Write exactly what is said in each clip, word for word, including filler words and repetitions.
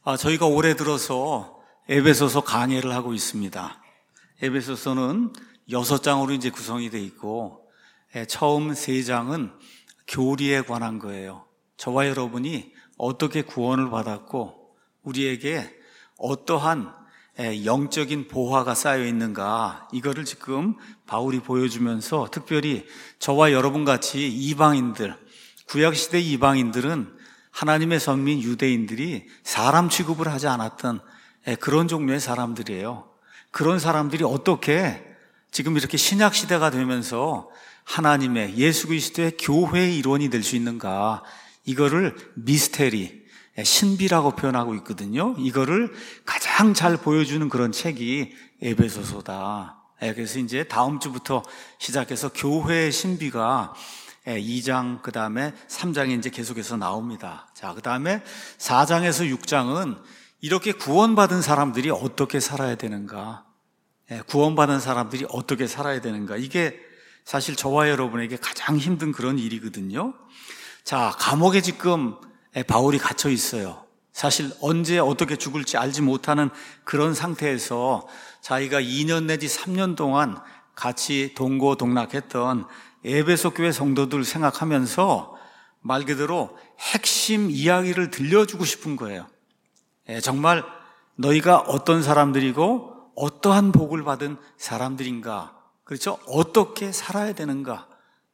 아, 저희가 올해 들어서 에베소서 강해를 하고 있습니다. 에베소서는 여섯 장으로 이제 구성이 되어 있고, 처음 세 장은 교리에 관한 거예요. 저와 여러분이 어떻게 구원을 받았고, 우리에게 어떠한 영적인 보화가 쌓여 있는가, 이거를 지금 바울이 보여주면서 특별히 저와 여러분 같이 이방인들, 구약시대 이방인들은 하나님의 선민 유대인들이 사람 취급을 하지 않았던 그런 종류의 사람들이에요. 그런 사람들이 어떻게 지금 이렇게 신약시대가 되면서 하나님의 예수 그리스도의 교회의 일원이 될 수 있는가, 이거를 미스테리, 신비라고 표현하고 있거든요. 이거를 가장 잘 보여주는 그런 책이 에베소서다. 그래서 이제 다음 주부터 시작해서 교회의 신비가 이 장, 그 다음에 삼 장이 이제 계속해서 나옵니다. 자, 그 다음에 사 장에서 육 장은 이렇게 구원받은 사람들이 어떻게 살아야 되는가, 구원받은 사람들이 어떻게 살아야 되는가, 이게 사실 저와 여러분에게 가장 힘든 그런 일이거든요. 자, 감옥에 지금 바울이 갇혀 있어요. 사실 언제 어떻게 죽을지 알지 못하는 그런 상태에서 자기가 이 년 내지 삼 년 동안 같이 동고동락했던 에베소 교회 성도들 생각하면서 말 그대로 핵심 이야기를 들려주고 싶은 거예요. 정말 너희가 어떤 사람들이고 어떠한 복을 받은 사람들인가, 그렇죠? 어떻게 살아야 되는가.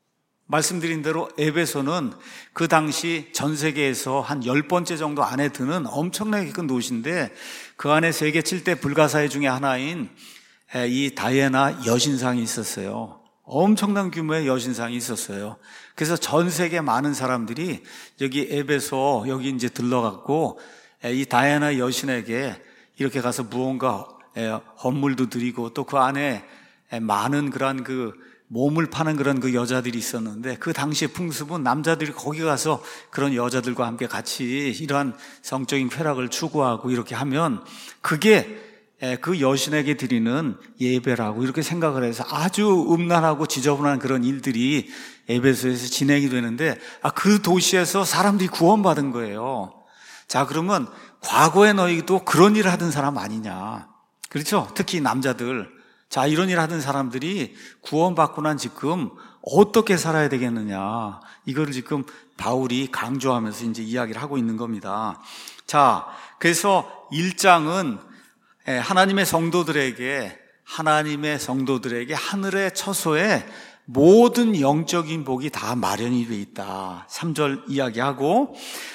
말씀드린 대로 에베소는 그 당시 전 세계에서 한 열 번째 정도 안에 드는 엄청나게 큰 도시인데, 그 안에 세계 칠 대 불가사의 중에 하나인 이 다이애나 여신상이 있었어요. 엄청난 규모의 여신상이 있었어요. 그래서 전 세계 많은 사람들이 여기 에베소 여기 이제 들러갔고, 이 다이애나 여신에게 이렇게 가서 무언가 헌물도 드리고, 또 그 안에 많은 그런 그 몸을 파는 그런 그 여자들이 있었는데, 그 당시의 풍습은 남자들이 거기 가서 그런 여자들과 함께 같이 이러한 성적인 쾌락을 추구하고 이렇게 하면 그게 그 여신에게 드리는 예배라고 이렇게 생각을 해서 아주 음란하고 지저분한 그런 일들이 에베소에서 진행이 되는데, 아, 그 도시에서 사람들이 구원받은 거예요. 자, 그러면 과거에 너희도 그런 일을 하던 사람 아니냐, 그렇죠? 특히 남자들. 자, 이런 일을 하던 사람들이 구원받고 난 지금 어떻게 살아야 되겠느냐, 이거를 지금 바울이 강조하면서 이제 이야기를 하고 있는 겁니다. 자, 그래서 일 장은 하나님의 성도들에게, 하나님의 성도들에게 하늘의 처소에 모든 영적인 복이 다 마련이 되어 있다. 삼 절 이야기하고,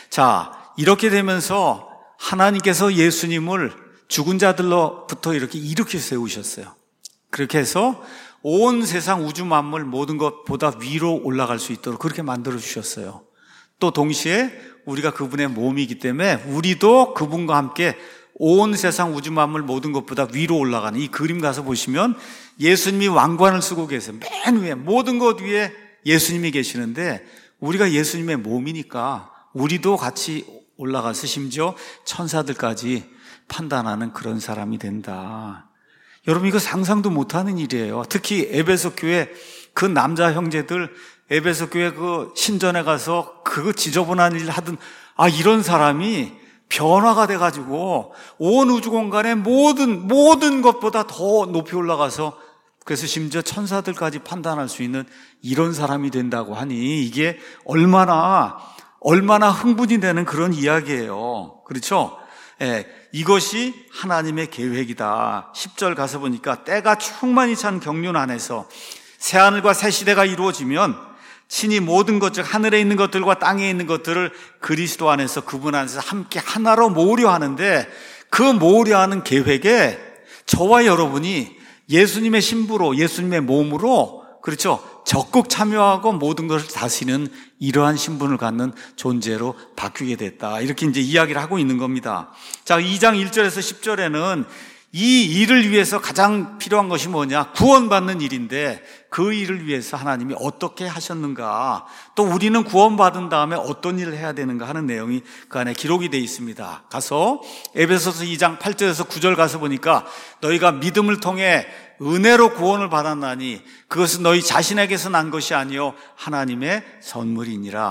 자, 이렇게 되면서 하나님께서 예수님을 죽은 자들로부터 이렇게 일으켜 세우셨어요. 그렇게 해서 온 세상 우주 만물 모든 것보다 위로 올라갈 수 있도록 그렇게 만들어 주셨어요. 또 동시에 우리가 그분의 몸이기 때문에 우리도 그분과 함께 온 세상 우주 만물 모든 것보다 위로 올라가는, 이 그림 가서 보시면 예수님이 왕관을 쓰고 계세요. 맨 위에, 모든 것 위에 예수님이 계시는데, 우리가 예수님의 몸이니까 우리도 같이 올라가서 심지어 천사들까지 판단하는 그런 사람이 된다. 여러분, 이거 상상도 못하는 일이에요. 특히 에베소 교회 그 남자 형제들, 에베소 교회 그 신전에 가서 그 지저분한 일 하던, 아, 이런 사람이 변화가 돼가지고 온 우주 공간의 모든 모든 것보다 더 높이 올라가서, 그래서 심지어 천사들까지 판단할 수 있는 이런 사람이 된다고 하니, 이게 얼마나 얼마나 흥분이 되는 그런 이야기예요. 그렇죠? 예, 이것이 하나님의 계획이다. 십 절 가서 보니까 때가 충만히 찬 경륜 안에서 새하늘과 새 시대가 이루어지면 친히 모든 것, 즉 하늘에 있는 것들과 땅에 있는 것들을 그리스도 안에서, 그분 안에서 함께 하나로 모으려 하는데, 그 모으려 하는 계획에 저와 여러분이 예수님의 신부로, 예수님의 몸으로, 그렇죠, 적극 참여하고 모든 것을 다스리는 이러한 신분을 갖는 존재로 바뀌게 됐다. 이렇게 이제 이야기를 하고 있는 겁니다. 자, 이 장 일 절에서 십 절에는 이 일을 위해서 가장 필요한 것이 뭐냐? 구원받는 일인데, 그 일을 위해서 하나님이 어떻게 하셨는가, 또 우리는 구원받은 다음에 어떤 일을 해야 되는가 하는 내용이 그 안에 기록이 되어 있습니다. 가서 에베소서 이 장 팔 절에서 구 절 가서 보니까, 너희가 믿음을 통해 은혜로 구원을 받았나니 그것은 너희 자신에게서 난 것이 아니요 하나님의 선물이니라.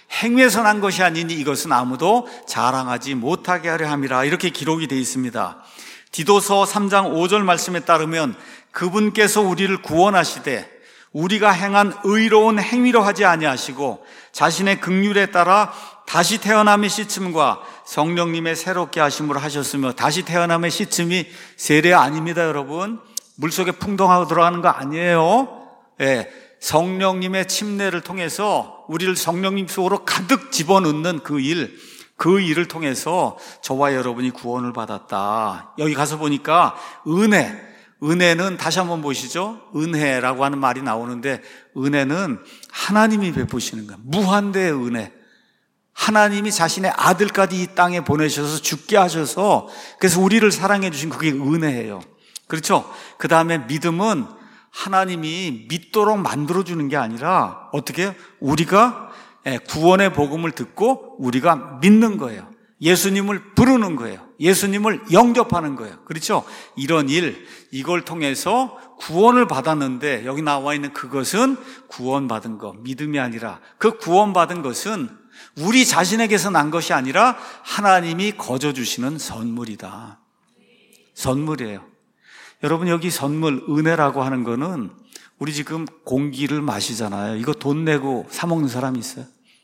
행위에서 난 것이 아니니 이것은 아무도 자랑하지 못하게 하려 함이라. 이렇게 기록이 되어 있습니다. 디도서 삼 장 오 절 말씀에 따르면 그분께서 우리를 구원하시되 우리가 행한 의로운 행위로 하지 아니하시고 자신의 긍휼에 따라 다시 태어남의 씻음과 성령님의 새롭게 하심으로 하셨으며, 다시 태어남의 씻음이 세례 아닙니다, 여러분. 물속에 풍덩하고 들어가는 거 아니에요. 예, 성령님의 침례를 통해서 우리를 성령님 속으로 가득 집어넣는 그 일, 그 일을 통해서 저와 여러분이 구원을 받았다. 여기 가서 보니까 은혜, 은혜는 다시 한번 보시죠. 은혜라고 하는 말이 나오는데, 은혜는 하나님이 베푸시는 거예요. 무한대의 은혜. 하나님이 자신의 아들까지 이 땅에 보내셔서 죽게 하셔서, 그래서 우리를 사랑해 주신 그게 은혜예요. 그렇죠? 그 다음에 믿음은 하나님이 믿도록 만들어주는 게 아니라 어떻게 우리가 구원의 복음을 듣고 우리가 믿는 거예요. 예수님을 부르는 거예요. 예수님을 영접하는 거예요. 그렇죠? 이런 일, 이걸 통해서 구원을 받았는데, 여기 나와 있는 그것은 구원받은 것, 믿음이 아니라 그 구원받은 것은 우리 자신에게서 난 것이 아니라 하나님이 거저 주시는 선물이다. 선물이에요. 여러분, 여기 선물, 은혜라고 하는 거는, 우리 지금 공기를 마시잖아요. 이거 돈 내고 사 먹는 사람이 있어요?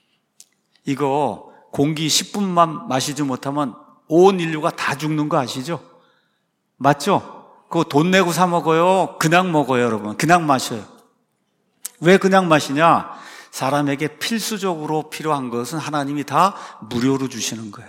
이거 공기 십 분만 마시지 못하면 온 인류가 다 죽는 거 아시죠? 맞죠? 그거 돈 내고 사 먹어요? 그냥 먹어요, 여러분? 그냥 마셔요. 왜 그냥 마시냐? 사람에게 필수적으로 필요한 것은 하나님이 다 무료로 주시는 거예요.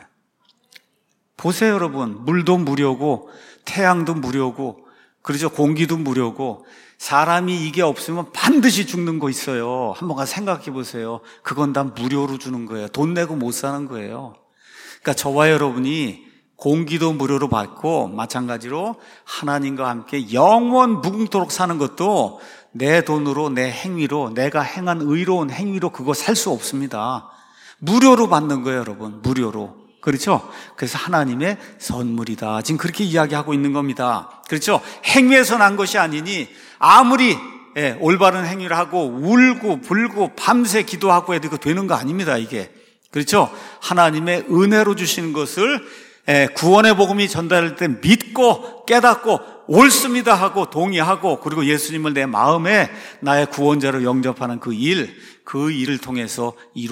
보세요, 여러분. 물도 무료고, 태양도 무료고, 그렇죠? 공기도 무료고, 사람이 이게 없으면 반드시 죽는 거 있어요. 한번 가서 생각해 보세요. 그건 다 무료로 주는 거예요. 돈 내고 못 사는 거예요. 그러니까 저와 여러분이 공기도 무료로 받고, 마찬가지로 하나님과 함께 영원 무궁토록 사는 것도 내 돈으로, 내 행위로, 내가 행한 의로운 행위로 그거 살 수 없습니다. 무료로 받는 거예요, 여러분. 무료로. 그렇죠? 그래서 하나님의 선물이다. 지금 그렇게 이야기하고 있는 겁니다. 그렇죠? 행위에서 난 것이 아니니, 아무리 예, 올바른 행위를 하고 울고 불고 밤새 기도하고 해도 이거 되는 거 아닙니다, 이게. 그렇죠? 하나님의 은혜로 주시는 것을 예, 구원의 복음이 전달할 때 믿고 깨닫고 옳습니다 하고 동의하고, 그리고 예수님을 내 마음에 나의 구원자로 영접하는 그 일, 그 일을 통해서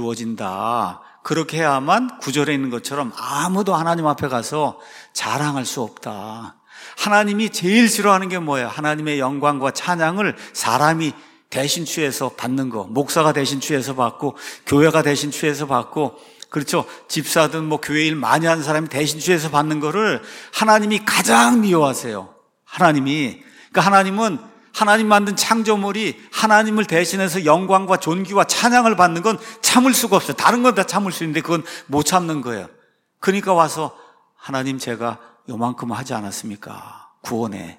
이루어진다. 그렇게 해야만 구절에 있는 것처럼 아무도 하나님 앞에 가서 자랑할 수 없다. 하나님이 제일 싫어하는 게 뭐예요? 하나님의 영광과 찬양을 사람이 대신 취해서 받는 거. 목사가 대신 취해서 받고, 교회가 대신 취해서 받고, 그렇죠? 집사든 뭐 교회 일 많이 하는 사람이 대신 취해서 받는 거를 하나님이 가장 미워하세요. 하나님이. 그러니까 하나님은 하나님 만든 창조물이 하나님을 대신해서 영광과 존귀와 찬양을 받는 건 참을 수가 없어요. 다른 건 다 참을 수 있는데 그건 못 참는 거예요. 그러니까 와서 하나님, 제가 요만큼 하지 않았습니까? 구원에.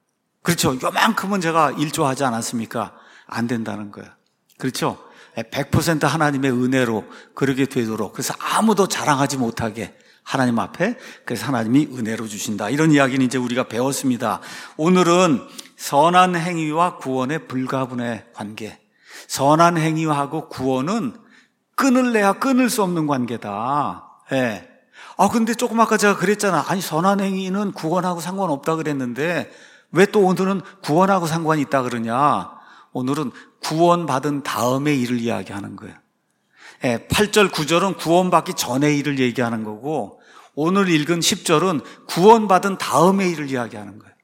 그렇죠? 요만큼은 제가 일조하지 않았습니까? 안 된다는 거예요. 그렇죠? 백 퍼센트 하나님의 은혜로 그렇게 되도록, 그래서 아무도 자랑하지 못하게 하나님 앞에, 그래서 하나님이 은혜로 주신다. 이런 이야기는 이제 우리가 배웠습니다. 오늘은 선한 행위와 구원의 불가분의 관계. 선한 행위하고 구원은 끊을래야 끊을 수 없는 관계다. 예. 아, 근데 조금 아까 제가 그랬잖아. 아니, 선한 행위는 구원하고 상관없다 그랬는데 왜 또 오늘은 구원하고 상관이 있다 그러냐? 오늘은 구원받은 다음의 일을 이야기하는 거예요. 예, 팔 절, 구 절은 구원받기 전의 일을 얘기하는 거고, 오늘 읽은 십 절은 구원받은 다음의 일을 이야기하는 거예요.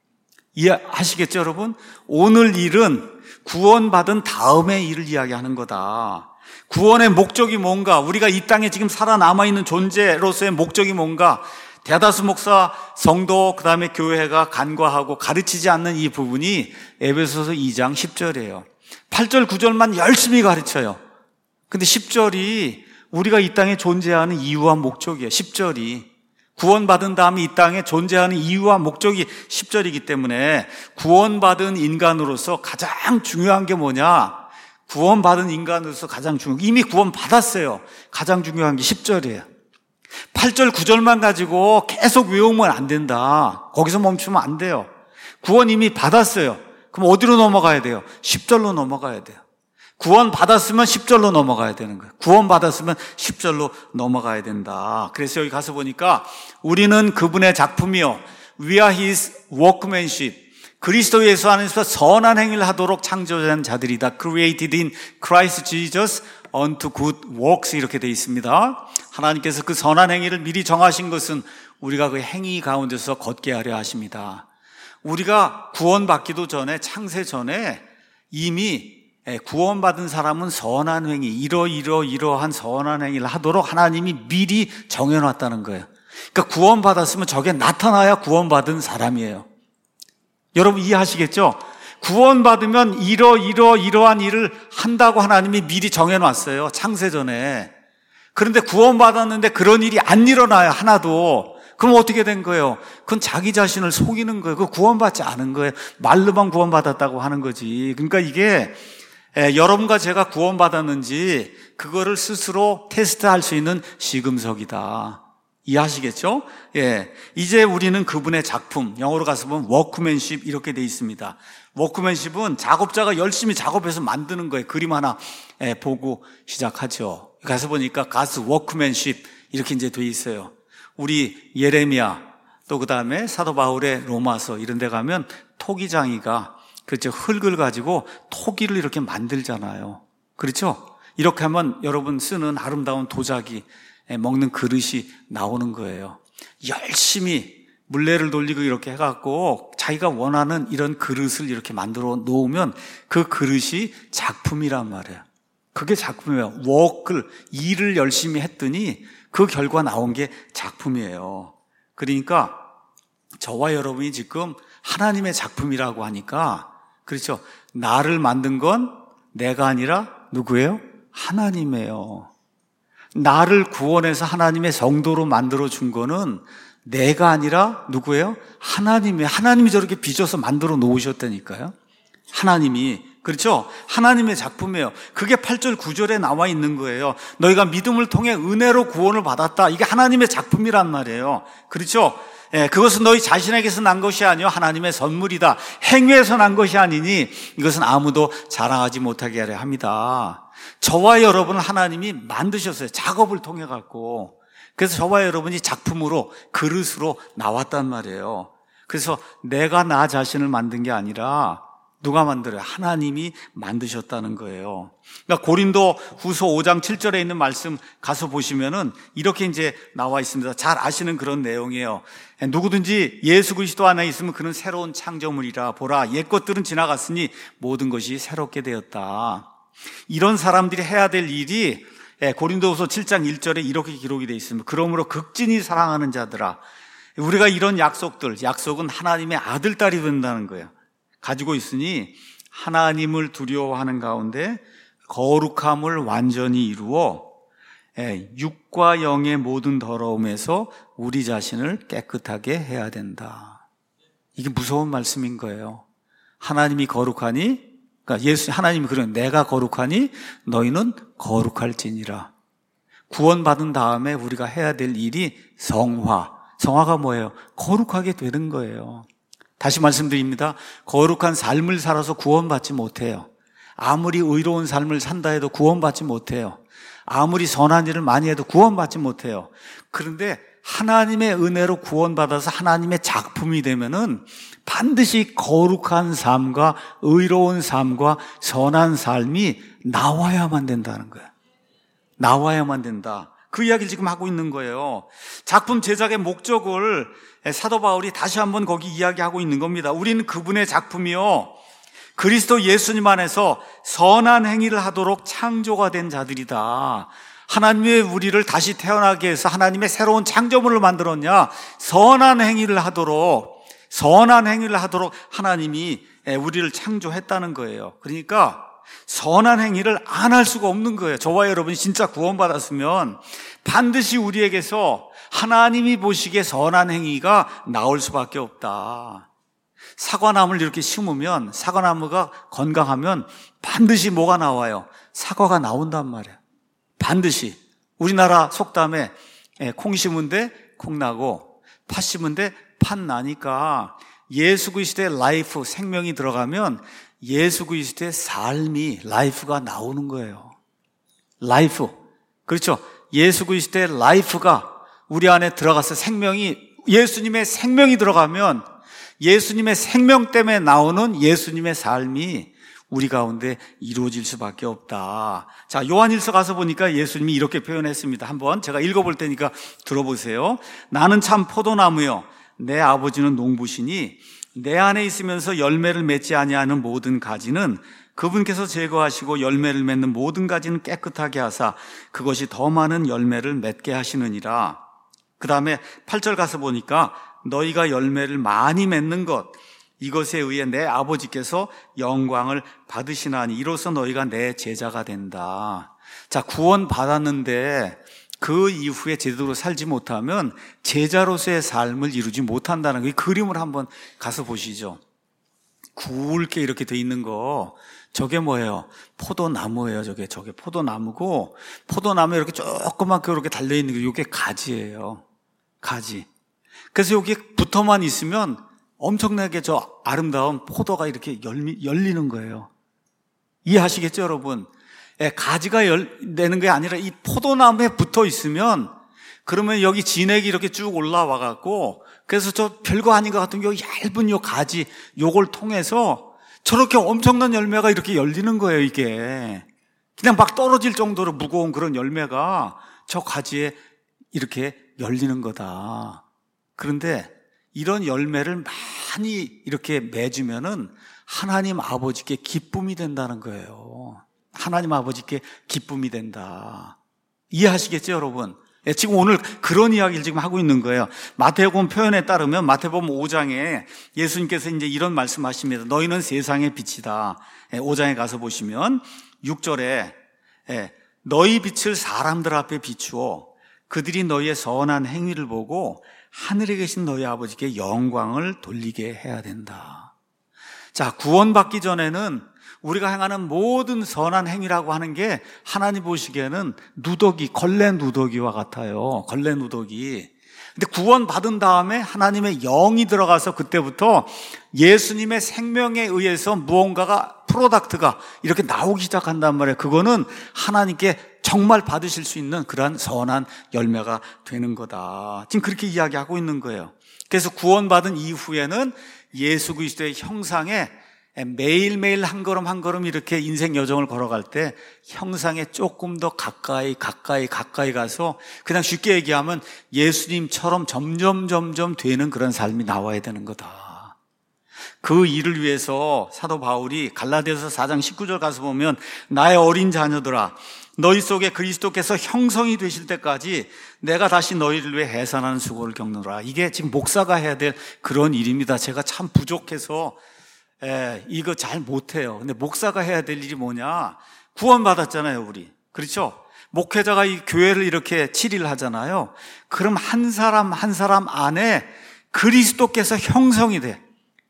이해하시겠죠, 여러분? 오늘 일은 구원받은 다음의 일을 이야기하는 거다. 구원의 목적이 뭔가, 우리가 이 땅에 지금 살아남아있는 존재로서의 목적이 뭔가, 대다수 목사, 성도, 그 다음에 교회가 간과하고 가르치지 않는 이 부분이 에베소서 이 장 십 절이에요. 팔 절, 구 절만 열심히 가르쳐요. 근데 십 절이 우리가 이 땅에 존재하는 이유와 목적이에요. 십 절이. 구원받은 다음에 이 땅에 존재하는 이유와 목적이 십 절이기 때문에 구원받은 인간으로서 가장 중요한 게 뭐냐? 구원받은 인간으로서 가장 중요한, 이미 구원받았어요. 가장 중요한 게 십 절이에요. 팔 절, 구 절만 가지고 계속 외우면 안 된다. 거기서 멈추면 안 돼요. 구원 이미 받았어요. 그럼 어디로 넘어가야 돼요? 십 절로 넘어가야 돼요. 구원 받았으면 십 절로 넘어가야 되는 거예요. 구원 받았으면 십 절로 넘어가야 된다. 그래서 여기 가서 보니까 우리는 그분의 작품이요, We are His workmanship. 그리스도 예수 안에서 선한 행위를 하도록 창조된 자들이다. Created in Christ Jesus unto good works. 이렇게 되어 있습니다. 하나님께서 그 선한 행위를 미리 정하신 것은 우리가 그 행위 가운데서 걷게 하려 하십니다. 우리가 구원받기도 전에, 창세 전에 이미 구원받은 사람은 선한 행위, 이러이러 이러한 선한 행위를 하도록 하나님이 미리 정해놨다는 거예요. 그러니까 구원받았으면 저게 나타나야 구원받은 사람이에요. 여러분 이해하시겠죠? 구원받으면 이러이러 이러한 일을 한다고 하나님이 미리 정해놨어요. 창세 전에. 그런데 구원받았는데 그런 일이 안 일어나요. 하나도. 그럼 어떻게 된 거예요? 그건 자기 자신을 속이는 거예요. 그 구원받지 않은 거예요. 말로만 구원받았다고 하는 거지. 그러니까 이게 여러분과 제가 구원받았는지 그거를 스스로 테스트할 수 있는 시금석이다. 이해하시겠죠? 예. 이제 우리는 그분의 작품, 영어로 가서 보면 워크맨십 이렇게 돼 있습니다. 워크맨십은 작업자가 열심히 작업해서 만드는 거예요. 그림 하나 보고 시작하죠. 가서 보니까 God's workmanship 이렇게 이제 돼 있어요. 우리 예레미야, 또 그 다음에 사도 바울의 로마서 이런 데 가면 토기장이가 그렇죠. 흙을 가지고 토기를 이렇게 만들잖아요. 그렇죠? 이렇게 하면 여러분 쓰는 아름다운 도자기, 먹는 그릇이 나오는 거예요. 열심히 물레를 돌리고 이렇게 해갖고 자기가 원하는 이런 그릇을 이렇게 만들어 놓으면 그 그릇이 작품이란 말이에요. 그게 작품이에요. 워크를, 일을 열심히 했더니 그 결과 나온 게 작품이에요. 그러니까 저와 여러분이 지금 하나님의 작품이라고 하니까, 그렇죠. 나를 만든 건 내가 아니라 누구예요? 하나님이에요. 나를 구원해서 하나님의 성도로 만들어 준 거는 내가 아니라 누구예요? 하나님이에요. 하나님이 저렇게 빚어서 만들어 놓으셨다니까요. 하나님이. 그렇죠? 하나님의 작품이에요. 그게 팔 절 구 절에 나와 있는 거예요. 너희가 믿음을 통해 은혜로 구원을 받았다. 이게 하나님의 작품이란 말이에요. 그렇죠? 예, 그것은 너희 자신에게서 난 것이 아니요 하나님의 선물이다. 행위에서 난 것이 아니니 이것은 아무도 자랑하지 못하게 하려 합니다. 저와 여러분을 하나님이 만드셨어요. 작업을 통해 갖고. 그래서 저와 여러분이 작품으로, 그릇으로 나왔단 말이에요. 그래서 내가 나 자신을 만든 게 아니라 누가 만들어요? 하나님이 만드셨다는 거예요. 그러니까 고린도 후서 오 장 칠 절에 있는 말씀 가서 보시면은 이렇게 이제 나와 있습니다. 잘 아시는 그런 내용이에요. 누구든지 예수 그리스도 안에 있으면 그는 새로운 창조물이라. 보라, 옛 것들은 지나갔으니 모든 것이 새롭게 되었다. 이런 사람들이 해야 될 일이 고린도후서 칠 장 일 절에 이렇게 기록이 되어 있습니다. 그러므로 극진히 사랑하는 자들아, 우리가 이런 약속들, 약속은 하나님의 아들, 딸이 된다는 거예요. 가지고 있으니 하나님을 두려워하는 가운데 거룩함을 완전히 이루어 육과 영의 모든 더러움에서 우리 자신을 깨끗하게 해야 된다. 이게 무서운 말씀인 거예요. 하나님이 거룩하니, 그러니까 예수, 하나님이 그래요. 내가 거룩하니 너희는 거룩할지니라. 구원받은 다음에 우리가 해야 될 일이 성화. 성화가 뭐예요? 거룩하게 되는 거예요. 다시 말씀드립니다. 거룩한 삶을 살아서 구원받지 못해요. 아무리 의로운 삶을 산다 해도 구원받지 못해요. 아무리 선한 일을 많이 해도 구원받지 못해요. 그런데 하나님의 은혜로 구원받아서 하나님의 작품이 되면은 반드시 거룩한 삶과 의로운 삶과 선한 삶이 나와야만 된다는 거예요. 나와야만 된다. 그 이야기를 지금 하고 있는 거예요. 작품 제작의 목적을 사도 바울이 다시 한번 거기 이야기하고 있는 겁니다. 우리는 그분의 작품이요, 그리스도 예수님 안에서 선한 행위를 하도록 창조가 된 자들이다. 하나님의 우리를 다시 태어나게 해서 하나님의 새로운 창조물을 만들었냐? 선한 행위를 하도록, 선한 행위를 하도록 하나님이 우리를 창조했다는 거예요. 그러니까 선한 행위를 안 할 수가 없는 거예요. 저와 여러분이 진짜 구원받았으면 반드시 우리에게서 하나님이 보시기에 선한 행위가 나올 수밖에 없다. 사과나무를 이렇게 심으면, 사과나무가 건강하면 반드시 뭐가 나와요? 사과가 나온단 말이에요. 반드시. 우리나라 속담에 콩 심은 데 콩 나고 팥 심은 데 팥 나니까 예수 그리스도의 라이프, 생명이 들어가면 예수 그리스도의 삶이, 라이프가 나오는 거예요. 라이프. 그렇죠. 예수 그리스도의 라이프가 우리 안에 들어가서 생명이, 예수님의 생명이 들어가면 예수님의 생명 때문에 나오는 예수님의 삶이 우리 가운데 이루어질 수밖에 없다. 자, 요한일서 가서 보니까 예수님이 이렇게 표현했습니다. 한번 제가 읽어볼 테니까 들어보세요. 나는 참 포도나무요, 내 아버지는 농부시니 내 안에 있으면서 열매를 맺지 아니하는 모든 가지는 그분께서 제거하시고 열매를 맺는 모든 가지는 깨끗하게 하사 그것이 더 많은 열매를 맺게 하시느니라. 그 다음에 팔 절 가서 보니까 너희가 열매를 많이 맺는 것, 이것에 의해 내 아버지께서 영광을 받으시나니 이로써 너희가 내 제자가 된다. 자, 구원 받았는데 그 이후에 제대로 살지 못하면 제자로서의 삶을 이루지 못한다는 그 그림을 한번 가서 보시죠. 굵게 이렇게 돼 있는 거, 저게 뭐예요? 포도나무예요. 저게 저게 포도나무고, 포도나무에 이렇게 조그맣게 이렇게 달려 있는 게 이게 가지예요. 가지. 그래서 여기 붙어만 있으면 엄청나게 저 아름다운 포도가 이렇게 열미, 열리는 거예요. 이해하시겠죠, 여러분? 예, 가지가 열리는 게 아니라 이 포도나무에 붙어 있으면, 그러면 여기 진액이 이렇게 쭉 올라와 갖고, 그래서 저 별거 아닌 것 같은 요 얇은 요 가지, 요걸 통해서 저렇게 엄청난 열매가 이렇게 열리는 거예요, 이게. 그냥 막 떨어질 정도로 무거운 그런 열매가 저 가지에 이렇게 열리는 거다. 그런데 이런 열매를 많이 이렇게 맺으면은 하나님 아버지께 기쁨이 된다는 거예요. 하나님 아버지께 기쁨이 된다. 이해하시겠죠, 여러분? 예, 지금 오늘 그런 이야기를 지금 하고 있는 거예요. 마태복음 표현에 따르면 마태복음 오 장에 예수님께서 이제 이런 말씀하십니다. 너희는 세상의 빛이다. 예, 오 장에 가서 보시면 육 절에 예, 너희 빛을 사람들 앞에 비추어 그들이 너희의 선한 행위를 보고 하늘에 계신 너희 아버지께 영광을 돌리게 해야 된다. 자, 구원받기 전에는 우리가 행하는 모든 선한 행위라고 하는 게 하나님 보시기에는 누더기, 걸레 누더기와 같아요. 걸레 누더기. 근데 구원받은 다음에 하나님의 영이 들어가서 그때부터 예수님의 생명에 의해서 무언가가, 프로덕트가 이렇게 나오기 시작한단 말이에요. 그거는 하나님께 정말 받으실 수 있는 그러한 선한 열매가 되는 거다. 지금 그렇게 이야기하고 있는 거예요. 그래서 구원받은 이후에는 예수 그리스도의 형상에 매일매일 한 걸음 한 걸음 이렇게 인생 여정을 걸어갈 때 형상에 조금 더 가까이 가까이 가까이 가서 그냥 쉽게 얘기하면 예수님처럼 점점 점점 되는 그런 삶이 나와야 되는 거다. 그 일을 위해서 사도 바울이 갈라디아서 사 장 십구 절 가서 보면 나의 어린 자녀들아 너희 속에 그리스도께서 형성이 되실 때까지 내가 다시 너희를 위해 해산하는 수고를 겪노라. 이게 지금 목사가 해야 될 그런 일입니다. 제가 참 부족해서 예, 이거 잘 못해요. 근데 목사가 해야 될 일이 뭐냐? 구원받았잖아요, 우리. 그렇죠? 목회자가 이 교회를 이렇게 치리를 하잖아요. 그럼 한 사람 한 사람 안에 그리스도께서 형성이 돼.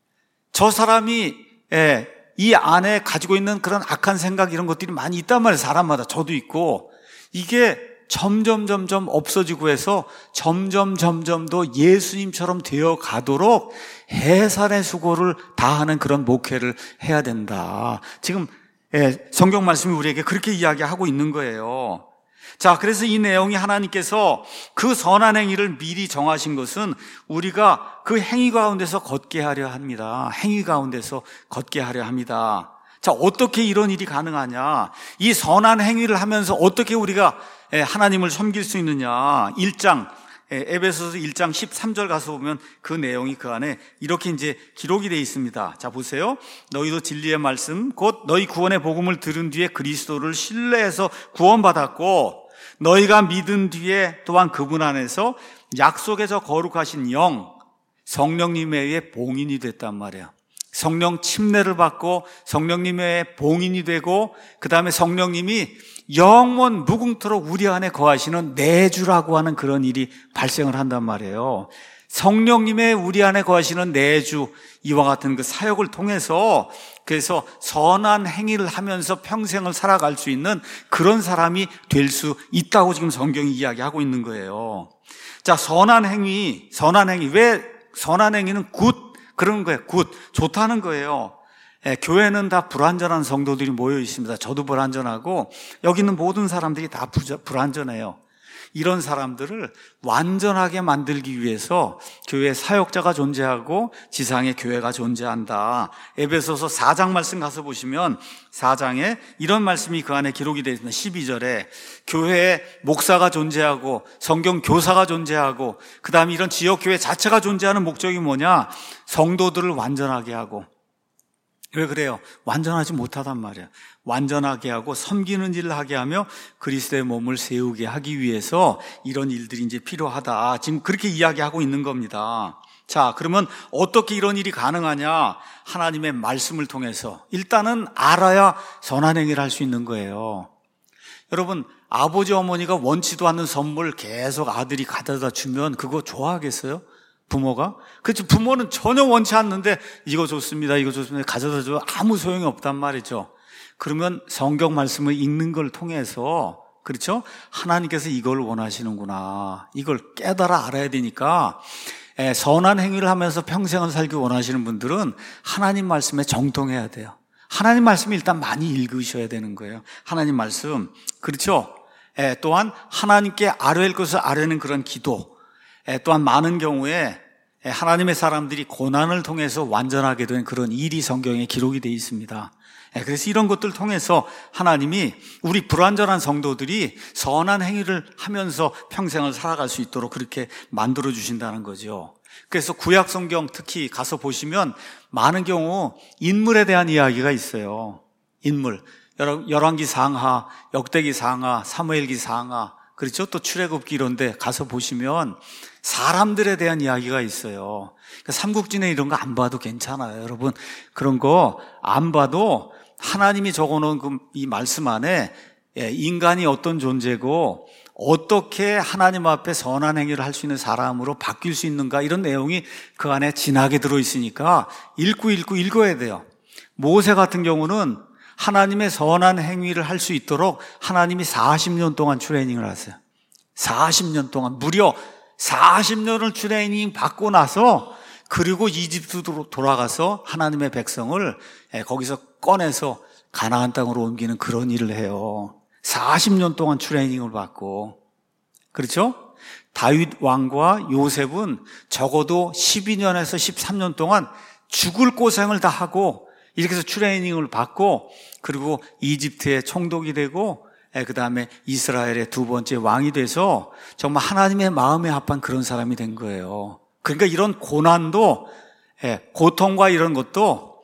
저 사람이 예, 이 안에 가지고 있는 그런 악한 생각 이런 것들이 많이 있단 말이에요. 사람마다. 저도 있고. 이게 점점 점점 없어지고 해서 점점 점점 더 예수님처럼 되어 가도록 해산의 수고를 다하는 그런 목회를 해야 된다. 지금 성경 말씀이 우리에게 그렇게 이야기하고 있는 거예요. 자, 그래서 이 내용이 하나님께서 그 선한 행위를 미리 정하신 것은 우리가 그 행위 가운데서 걷게 하려 합니다. 행위 가운데서 걷게 하려 합니다. 자, 어떻게 이런 일이 가능하냐? 이 선한 행위를 하면서 어떻게 우리가 하나님을 섬길 수 있느냐? 일 장, 에베소서 일 장 십삼 절 가서 보면 그 내용이 그 안에 이렇게 이제 기록이 되어 있습니다. 자, 보세요. 너희도 진리의 말씀, 곧 너희 구원의 복음을 들은 뒤에 그리스도를 신뢰해서 구원받았고, 너희가 믿은 뒤에 또한 그분 안에서 약속에서 거룩하신 영, 성령님에 의해 봉인이 됐단 말이에요. 성령 침례를 받고 성령님의 봉인이 되고 그 다음에 성령님이 영원 무궁토록 우리 안에 거하시는 내주라고 하는 그런 일이 발생을 한단 말이에요. 성령님의 우리 안에 거하시는 내주, 이와 같은 그 사역을 통해서 그래서 선한 행위를 하면서 평생을 살아갈 수 있는 그런 사람이 될 수 있다고 지금 성경이 이야기하고 있는 거예요. 자, 선한 행위, 선한 행위, 왜 선한 행위는 굿, 그러는 거예요. 굿, 좋다는 거예요. 예, 교회는 다 불완전한 성도들이 모여 있습니다. 저도 불완전하고 여기 있는 모든 사람들이 다 부자, 불완전해요. 이런 사람들을 완전하게 만들기 위해서 교회 사역자가 존재하고 지상에 교회가 존재한다. 에베소서 사 장 말씀 가서 보시면 사 장에 이런 말씀이 그 안에 기록이 되어 있습니다. 십이 절에 교회에 목사가 존재하고 성경 교사가 존재하고 그 다음에 이런 지역교회 자체가 존재하는 목적이 뭐냐? 성도들을 완전하게 하고. 왜 그래요? 완전하지 못하단 말이에요. 완전하게 하고 섬기는 일을 하게 하며 그리스도의 몸을 세우게 하기 위해서 이런 일들이 이제 필요하다. 지금 그렇게 이야기하고 있는 겁니다. 자, 그러면 어떻게 이런 일이 가능하냐? 하나님의 말씀을 통해서 일단은 알아야 선한 행위를 할 수 있는 거예요. 여러분, 아버지 어머니가 원치도 않는 선물 계속 아들이 가져다 주면 그거 좋아하겠어요? 부모가? 그렇죠. 부모는 전혀 원치 않는데 이거 좋습니다, 이거 좋습니다 가져다 줘도 아무 소용이 없단 말이죠. 그러면 성경 말씀을 읽는 걸 통해서, 그렇죠? 하나님께서 이걸 원하시는구나, 이걸 깨달아 알아야 되니까 선한 행위를 하면서 평생을 살기 원하시는 분들은 하나님 말씀에 정통해야 돼요. 하나님 말씀 일단 많이 읽으셔야 되는 거예요. 하나님 말씀, 그렇죠? 또한 하나님께 아뢰일 것을 아뢰는 그런 기도, 또한 많은 경우에 하나님의 사람들이 고난을 통해서 완전하게 된 그런 일이 성경에 기록이 되어 있습니다. 그래서 이런 것들을 통해서 하나님이 우리 불완전한 성도들이 선한 행위를 하면서 평생을 살아갈 수 있도록 그렇게 만들어 주신다는 거죠. 그래서 구약 성경 특히 가서 보시면 많은 경우 인물에 대한 이야기가 있어요. 인물, 열왕기 상하, 역대기 상하, 사무엘기 상하, 그렇죠? 또 출애굽기 이런데 가서 보시면 사람들에 대한 이야기가 있어요. 그러니까 삼국지나 이런 거 안 봐도 괜찮아요, 여러분. 그런 거 안 봐도 하나님이 적어놓은 그 이 말씀 안에 인간이 어떤 존재고 어떻게 하나님 앞에 선한 행위를 할 수 있는 사람으로 바뀔 수 있는가, 이런 내용이 그 안에 진하게 들어있으니까 읽고 읽고 읽어야 돼요. 모세 같은 경우는 하나님의 선한 행위를 할 수 있도록 하나님이 사십 년 동안 트레이닝을 하세요. 사십 년 동안, 무려 사십 년을 트레이닝 받고 나서, 그리고 이집트로 돌아가서 하나님의 백성을 거기서 꺼내서 가나안 땅으로 옮기는 그런 일을 해요. 사십 년 동안 트레이닝을 받고. 그렇죠? 다윗 왕과 요셉은 적어도 십이 년에서 십삼 년 동안 죽을 고생을 다 하고 이렇게 해서 트레이닝을 받고, 그리고 이집트의 총독이 되고 그 다음에 이스라엘의 두 번째 왕이 돼서 정말 하나님의 마음에 합한 그런 사람이 된 거예요. 그러니까 이런 고난도, 고통과 이런 것도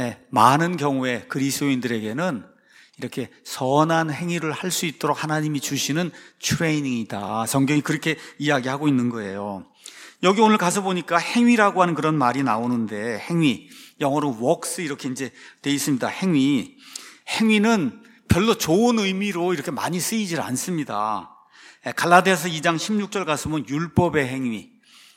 많은 경우에 그리스도인들에게는 이렇게 선한 행위를 할 수 있도록 하나님이 주시는 트레이닝이다. 성경이 그렇게 이야기하고 있는 거예요. 여기 오늘 가서 보니까 행위라고 하는 그런 말이 나오는데, 행위, 영어로 works 이렇게 이제 돼 있습니다. 행위. 행위는 별로 좋은 의미로 이렇게 많이 쓰이질 않습니다. 갈라디아서 이 장 십육 절 가서 보면 율법의 행위,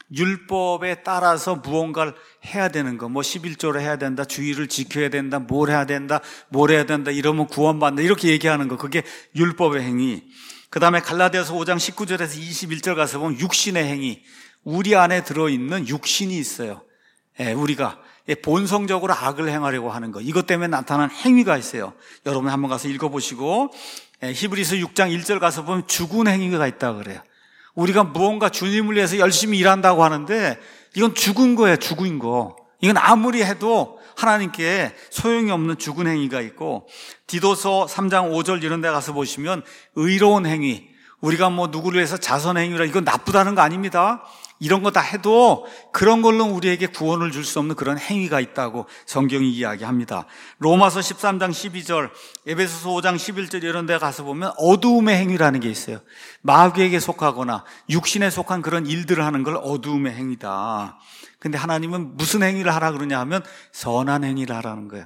율법에 따라서 무언가를 해야 되는 거, 뭐 십일 조를 해야 된다, 주의를 지켜야 된다, 뭘 해야 된다, 뭘 해야 된다, 이러면 구원받는다, 이렇게 얘기하는 거, 그게 율법의 행위. 그 다음에 갈라디아서 오 장 십구 절에서 이십일 절 가서 보면 육신의 행위, 우리 안에 들어있는 육신이 있어요. 예, 우리가 본성적으로 악을 행하려고 하는 거, 이것 때문에 나타난 행위가 있어요. 여러분 한번 가서 읽어보시고, 예, 히브리서 육 장 일 절 가서 보면 죽은 행위가 있다고 그래요. 우리가 무언가 주님을 위해서 열심히 일한다고 하는데 이건 죽은 거예요. 죽은 거. 이건 아무리 해도 하나님께 소용이 없는 죽은 행위가 있고, 디도서 삼 장 오 절 이런 데 가서 보시면 의로운 행위, 우리가 뭐 누구를 위해서 자선 행위라, 이건 나쁘다는 거 아닙니다. 이런 거 다 해도 그런 걸로 우리에게 구원을 줄 수 없는 그런 행위가 있다고 성경이 이야기합니다. 로마서 십삼 장 십이 절, 에베소서 오 장 십일 절 이런 데 가서 보면 어두움의 행위라는 게 있어요. 마귀에게 속하거나 육신에 속한 그런 일들을 하는 걸 어두움의 행위다. 근데 하나님은 무슨 행위를 하라 그러냐 하면 선한 행위를 하라는 거예요.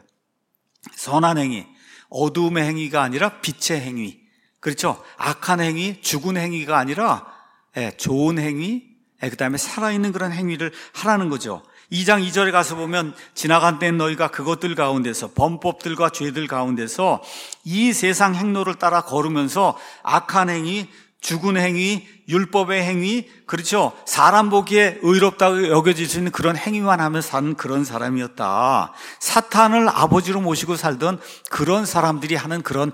선한 행위, 어두움의 행위가 아니라 빛의 행위. 그렇죠? 악한 행위, 죽은 행위가 아니라 좋은 행위, 그 다음에 살아있는 그런 행위를 하라는 거죠. 이 장 이 절에 가서 보면 지나간 때는 너희가 그것들 가운데서, 범법들과 죄들 가운데서 이 세상 행로를 따라 걸으면서 악한 행위, 죽은 행위, 율법의 행위, 그렇죠? 사람 보기에 의롭다고 여겨질 수 있는 그런 행위만 하며 산 그런 사람이었다. 사탄을 아버지로 모시고 살던 그런 사람들이 하는 그런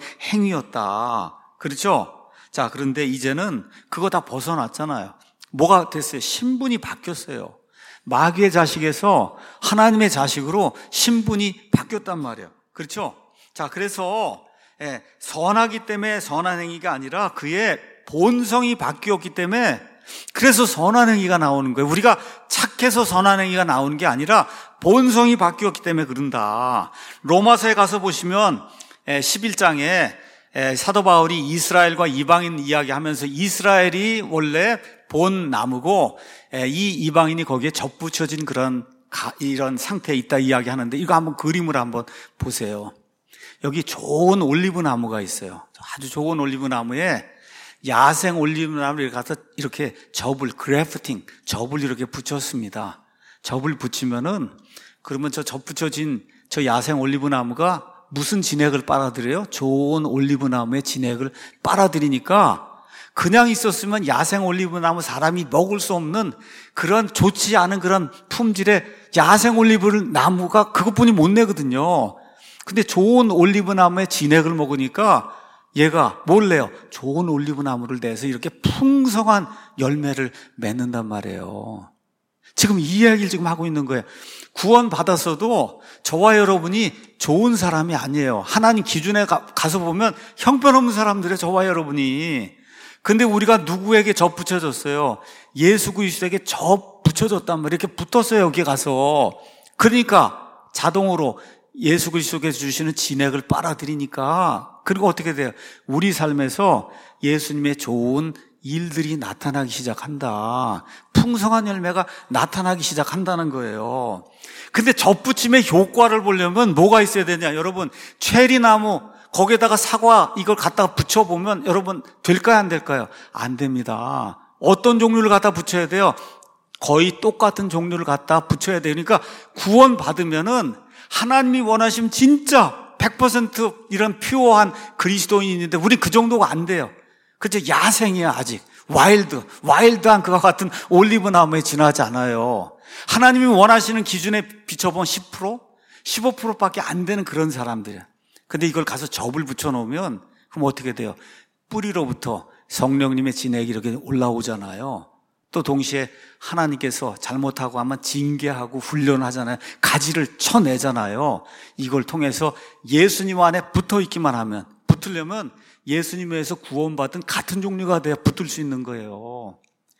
행위였다. 그렇죠? 자, 그런데 이제는 그거 다 벗어났잖아요. 뭐가 됐어요? 신분이 바뀌었어요. 마귀의 자식에서 하나님의 자식으로 신분이 바뀌었단 말이에요. 그렇죠? 자, 그래서 예, 선하기 때문에 선한 행위가 아니라 그의 본성이 바뀌었기 때문에 그래서 선한 행위가 나오는 거예요. 우리가 착해서 선한 행위가 나오는 게 아니라 본성이 바뀌었기 때문에 그런다. 로마서에 가서 보시면 십일 장에 사도 바울이 이스라엘과 이방인 이야기하면서 이스라엘이 원래 본 나무고 이 이방인이 거기에 접붙여진 그런 이런 상태에 있다 이야기하는데, 이거 한번 그림을 한번 보세요. 여기 좋은 올리브 나무가 있어요. 아주 좋은 올리브 나무에 야생 올리브 나무를 가서 이렇게 접을, 그래프팅, 접을 이렇게 붙였습니다. 접을 붙이면은, 그러면 저 접 붙여진 저 야생 올리브 나무가 무슨 진액을 빨아들여요? 좋은 올리브 나무의 진액을 빨아들이니까 그냥 있었으면 야생 올리브 나무 사람이 먹을 수 없는 그런 좋지 않은 그런 품질의 야생 올리브 나무가 그것뿐이 못 내거든요. 근데 좋은 올리브 나무의 진액을 먹으니까 얘가 뭘 내요? 좋은 올리브 나무를 내서 이렇게 풍성한 열매를 맺는단 말이에요. 지금 이 이야기를 지금 하고 있는 거예요. 구원 받았어도 저와 여러분이 좋은 사람이 아니에요. 하나님 기준에 가, 가서 보면 형편없는 사람들이에요, 저와 여러분이. 근데 우리가 누구에게 접 붙여줬어요? 예수 그리스도에게 접 붙여줬단 말이에요. 이렇게 붙었어요, 여기 가서. 그러니까 자동으로 예수 그리스도께서 주시는 진액을 빨아들이니까, 그리고 어떻게 돼요? 우리 삶에서 예수님의 좋은 일들이 나타나기 시작한다. 풍성한 열매가 나타나기 시작한다는 거예요. 근데 접붙임의 효과를 보려면 뭐가 있어야 되냐? 여러분, 체리나무 거기에다가 사과 이걸 갖다가 붙여보면 여러분 될까요, 안 될까요? 안 됩니다. 어떤 종류를 갖다 붙여야 돼요? 거의 똑같은 종류를 갖다 붙여야 돼요. 그러니까 구원 받으면은 하나님이 원하시면 진짜 백 퍼센트 이런 퓨어한 그리스도인인데 우리 그 정도가 안 돼요. 그죠? 야생이야, 아직. 와일드, 와일드한 그와 같은 올리브 나무에 지나지 않아요. 하나님이 원하시는 기준에 비춰보면 십 퍼센트, 십오 퍼센트밖에 안 되는 그런 사람들이야. 근데 이걸 가서 접을 붙여놓으면 그럼 어떻게 돼요? 뿌리로부터 성령님의 진액이 이렇게 올라오잖아요. 또 동시에 하나님께서 잘못하고 하면 징계하고 훈련하잖아요. 가지를 쳐내잖아요. 이걸 통해서 예수님 안에 붙어있기만 하면, 붙으려면 예수님에서 구원받은 같은 종류가 돼야 붙을 수 있는 거예요.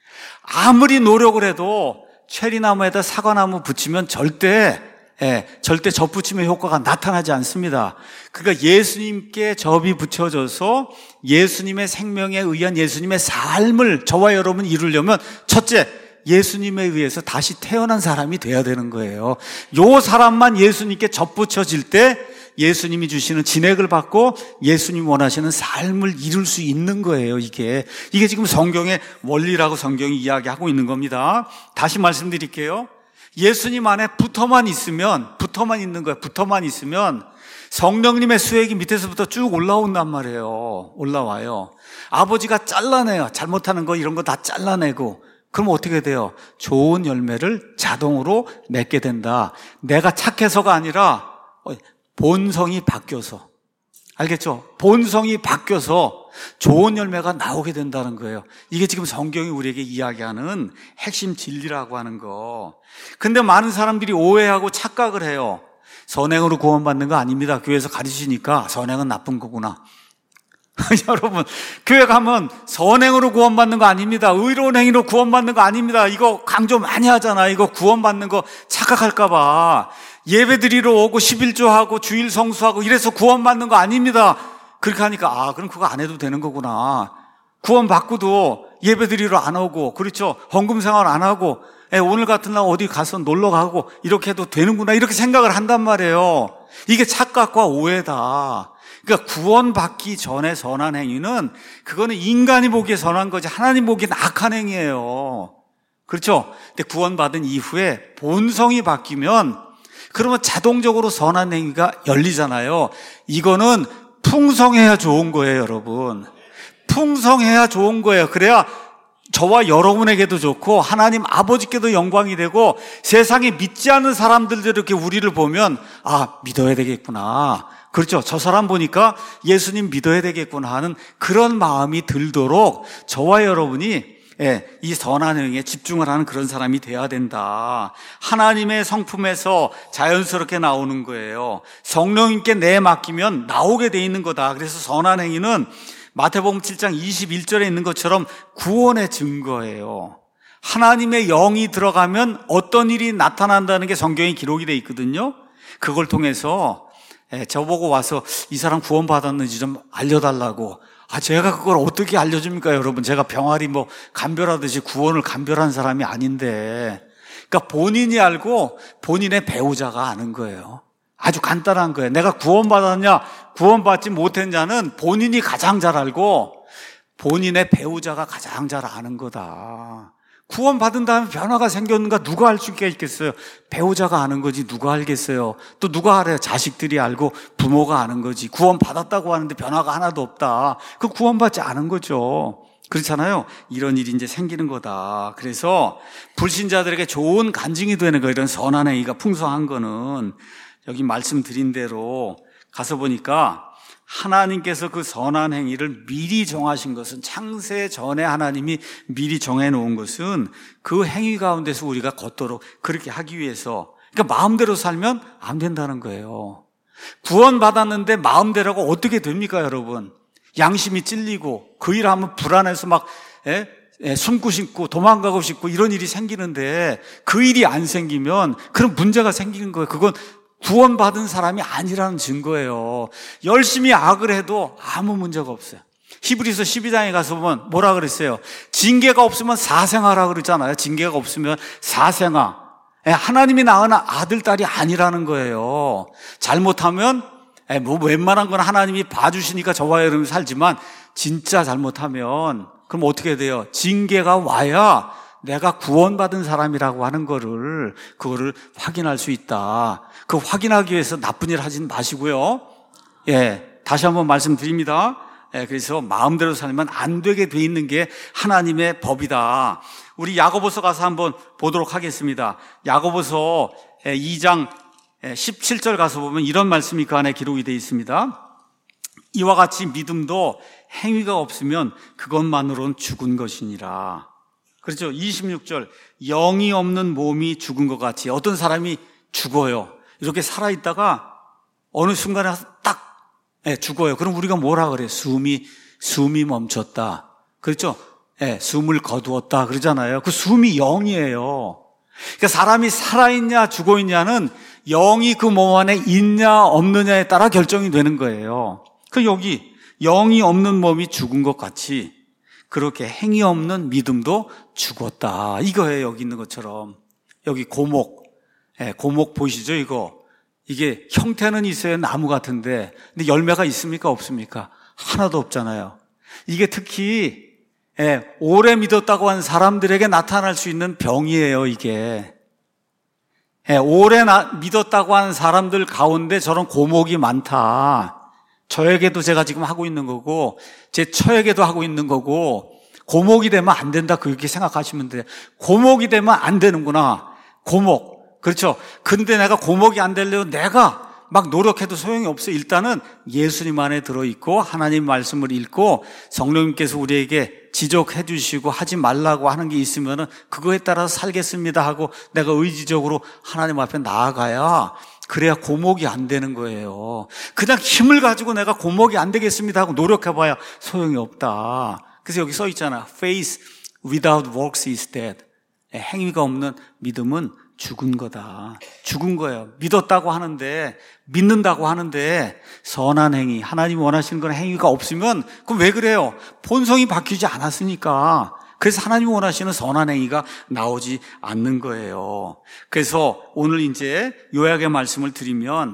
아무리 노력을 해도 체리나무에다 사과나무 붙이면 절대 예, 절대 접 붙임의 효과가 나타나지 않습니다. 그러니까 예수님께 접이 붙여져서 예수님의 생명에 의한 예수님의 삶을 저와 여러분이 이루려면 첫째, 예수님에 의해서 다시 태어난 사람이 돼야 되는 거예요. 요 사람만 예수님께 접 붙여질 때 예수님이 주시는 진액을 받고 예수님 원하시는 삶을 이룰 수 있는 거예요. 이게 이게 지금 성경의 원리라고 성경이 이야기하고 있는 겁니다. 다시 말씀드릴게요. 예수님 안에 붙어만 있으면, 붙어만 있는 거예요. 붙어만 있으면 성령님의 수액이 밑에서부터 쭉 올라온단 말이에요. 올라와요. 아버지가 잘라내요. 잘못하는 거 이런 거 다 잘라내고. 그럼 어떻게 돼요? 좋은 열매를 자동으로 맺게 된다. 내가 착해서가 아니라 본성이 바뀌어서. 알겠죠? 본성이 바뀌어서 좋은 열매가 나오게 된다는 거예요. 이게 지금 성경이 우리에게 이야기하는 핵심 진리라고 하는 거. 근데 많은 사람들이 오해하고 착각을 해요. 선행으로 구원받는 거 아닙니다. 교회에서 가르치니까 선행은 나쁜 거구나. 여러분, 교회 가면 선행으로 구원받는 거 아닙니다. 의로운 행위로 구원받는 거 아닙니다. 이거 강조 많이 하잖아. 이거 구원받는 거 착각할까 봐. 예배 드리러 오고 십일조하고 주일 성수하고 이래서 구원받는 거 아닙니다. 그렇게 하니까 아 그럼 그거 안 해도 되는 거구나. 구원받고도 예배 드리러 안 오고, 그렇죠, 헌금 생활 안 하고 에, 오늘 같은 날 어디 가서 놀러 가고 이렇게 해도 되는구나, 이렇게 생각을 한단 말이에요. 이게 착각과 오해다. 그러니까 구원받기 전에 선한 행위는 그거는 인간이 보기에 선한 거지 하나님 보기엔 악한 행위예요. 그렇죠? 근데 구원받은 이후에 본성이 바뀌면 그러면 자동적으로 선한 행위가 열리잖아요. 이거는 풍성해야 좋은 거예요, 여러분. 풍성해야 좋은 거예요. 그래야 저와 여러분에게도 좋고 하나님 아버지께도 영광이 되고 세상에 믿지 않는 사람들도 이렇게 우리를 보면 아, 믿어야 되겠구나. 그렇죠. 저 사람 보니까 예수님 믿어야 되겠구나 하는 그런 마음이 들도록 저와 여러분이 예, 이 선한 행위에 집중을 하는 그런 사람이 돼야 된다. 하나님의 성품에서 자연스럽게 나오는 거예요. 성령님께 내 맡기면 나오게 돼 있는 거다. 그래서 선한 행위는 마태복음 칠 장 이십일 절에 있는 것처럼 구원의 증거예요. 하나님의 영이 들어가면 어떤 일이 나타난다는 게 성경에 기록이 돼 있거든요. 그걸 통해서 예, 저보고 와서 이 사람 구원 받았는지 좀 알려달라고. 아, 제가 그걸 어떻게 알려줍니까, 여러분? 제가 병아리 뭐 간별하듯이 구원을 간별한 사람이 아닌데. 그러니까 본인이 알고 본인의 배우자가 아는 거예요. 아주 간단한 거예요. 내가 구원받았냐, 구원받지 못했냐는 본인이 가장 잘 알고 본인의 배우자가 가장 잘 아는 거다. 구원받은 다음에 변화가 생겼는가 누가 알 수 있겠어요? 배우자가 아는 거지 누가 알겠어요? 또 누가 알아요? 자식들이 알고 부모가 아는 거지. 구원받았다고 하는데 변화가 하나도 없다. 그 구원받지 않은 거죠. 그렇잖아요. 이런 일이 이제 생기는 거다. 그래서 불신자들에게 좋은 간증이 되는 거, 이런 선한 행위가 풍성한 거는 여기 말씀드린 대로 가서 보니까 하나님께서 그 선한 행위를 미리 정하신 것은, 창세 전에 하나님이 미리 정해놓은 것은 그 행위 가운데서 우리가 걷도록 그렇게 하기 위해서, 그러니까 마음대로 살면 안 된다는 거예요. 구원받았는데 마음대로가 어떻게 됩니까, 여러분? 양심이 찔리고 그 일 하면 불안해서 막 에? 에, 숨고 싶고 도망가고 싶고 이런 일이 생기는데 그 일이 안 생기면 그런 문제가 생기는 거예요. 그건 구원받은 사람이 아니라는 증거예요. 열심히 악을 해도 아무 문제가 없어요. 히브리서 십이 장에 가서 보면 뭐라 그랬어요? 징계가 없으면 사생아라 그러잖아요. 징계가 없으면 사생아. 하나님이 낳은 아들, 딸이 아니라는 거예요. 잘못하면 뭐 웬만한 건 하나님이 봐주시니까 저와 여러분이 살지만 진짜 잘못하면 그럼 어떻게 돼요? 징계가 와야 내가 구원받은 사람이라고 하는 거를, 그거를 확인할 수 있다. 그 확인하기 위해서 나쁜 일 하진 마시고요. 예, 다시 한번 말씀드립니다. 예, 그래서 마음대로 살면 안 되게 돼 있는 게 하나님의 법이다. 우리 야고보서 가서 한번 보도록 하겠습니다. 야고보서 이 장 십칠 절 가서 보면 이런 말씀이 그 안에 기록이 되어 있습니다. 이와 같이 믿음도 행위가 없으면 그것만으로는 죽은 것이니라. 그렇죠. 이십육 절, 영이 없는 몸이 죽은 것 같이 어떤 사람이 죽어요. 이렇게 살아있다가 어느 순간에 딱 예, 죽어요. 그럼 우리가 뭐라 그래요? 숨이 숨이 멈췄다. 그렇죠? 예, 숨을 거두었다 그러잖아요. 그 숨이 영이에요. 그러니까 사람이 살아있냐 죽어있냐는 영이 그 몸 안에 있냐 없느냐에 따라 결정이 되는 거예요. 그 여기 영이 없는 몸이 죽은 것 같이 그렇게 행위 없는 믿음도 죽었다. 이거예요. 여기 있는 것처럼. 여기 고목. 예, 고목 보이시죠? 이거. 이게 형태는 있어요. 나무 같은데. 근데 열매가 있습니까? 없습니까? 하나도 없잖아요. 이게 특히 예, 오래 믿었다고 하는 사람들에게 나타날 수 있는 병이에요. 이게. 예, 오래 나, 믿었다고 하는 사람들 가운데 저런 고목이 많다. 저에게도 제가 지금 하고 있는 거고 제 처에게도 하고 있는 거고, 고목이 되면 안 된다 그렇게 생각하시면 돼요. 고목이 되면 안 되는구나. 고목. 그렇죠. 근데 내가 고목이 안 되려고 내가 막 노력해도 소용이 없어요. 일단은 예수님 안에 들어있고 하나님 말씀을 읽고 성령님께서 우리에게 지적해 주시고 하지 말라고 하는 게 있으면은 그거에 따라서 살겠습니다 하고 내가 의지적으로 하나님 앞에 나아가야, 그래야 고목이 안 되는 거예요. 그냥 힘을 가지고 내가 고목이 안 되겠습니다 하고 노력해봐야 소용이 없다. 그래서 여기 써 있잖아. Faith without works is dead. 행위가 없는 믿음은 죽은 거다. 죽은 거예요. 믿었다고 하는데, 믿는다고 하는데 선한 행위, 하나님이 원하시는 건 행위가 없으면 그럼 왜 그래요? 본성이 바뀌지 않았으니까. 그래서 하나님이 원하시는 선한 행위가 나오지 않는 거예요. 그래서 오늘 이제 요약의 말씀을 드리면,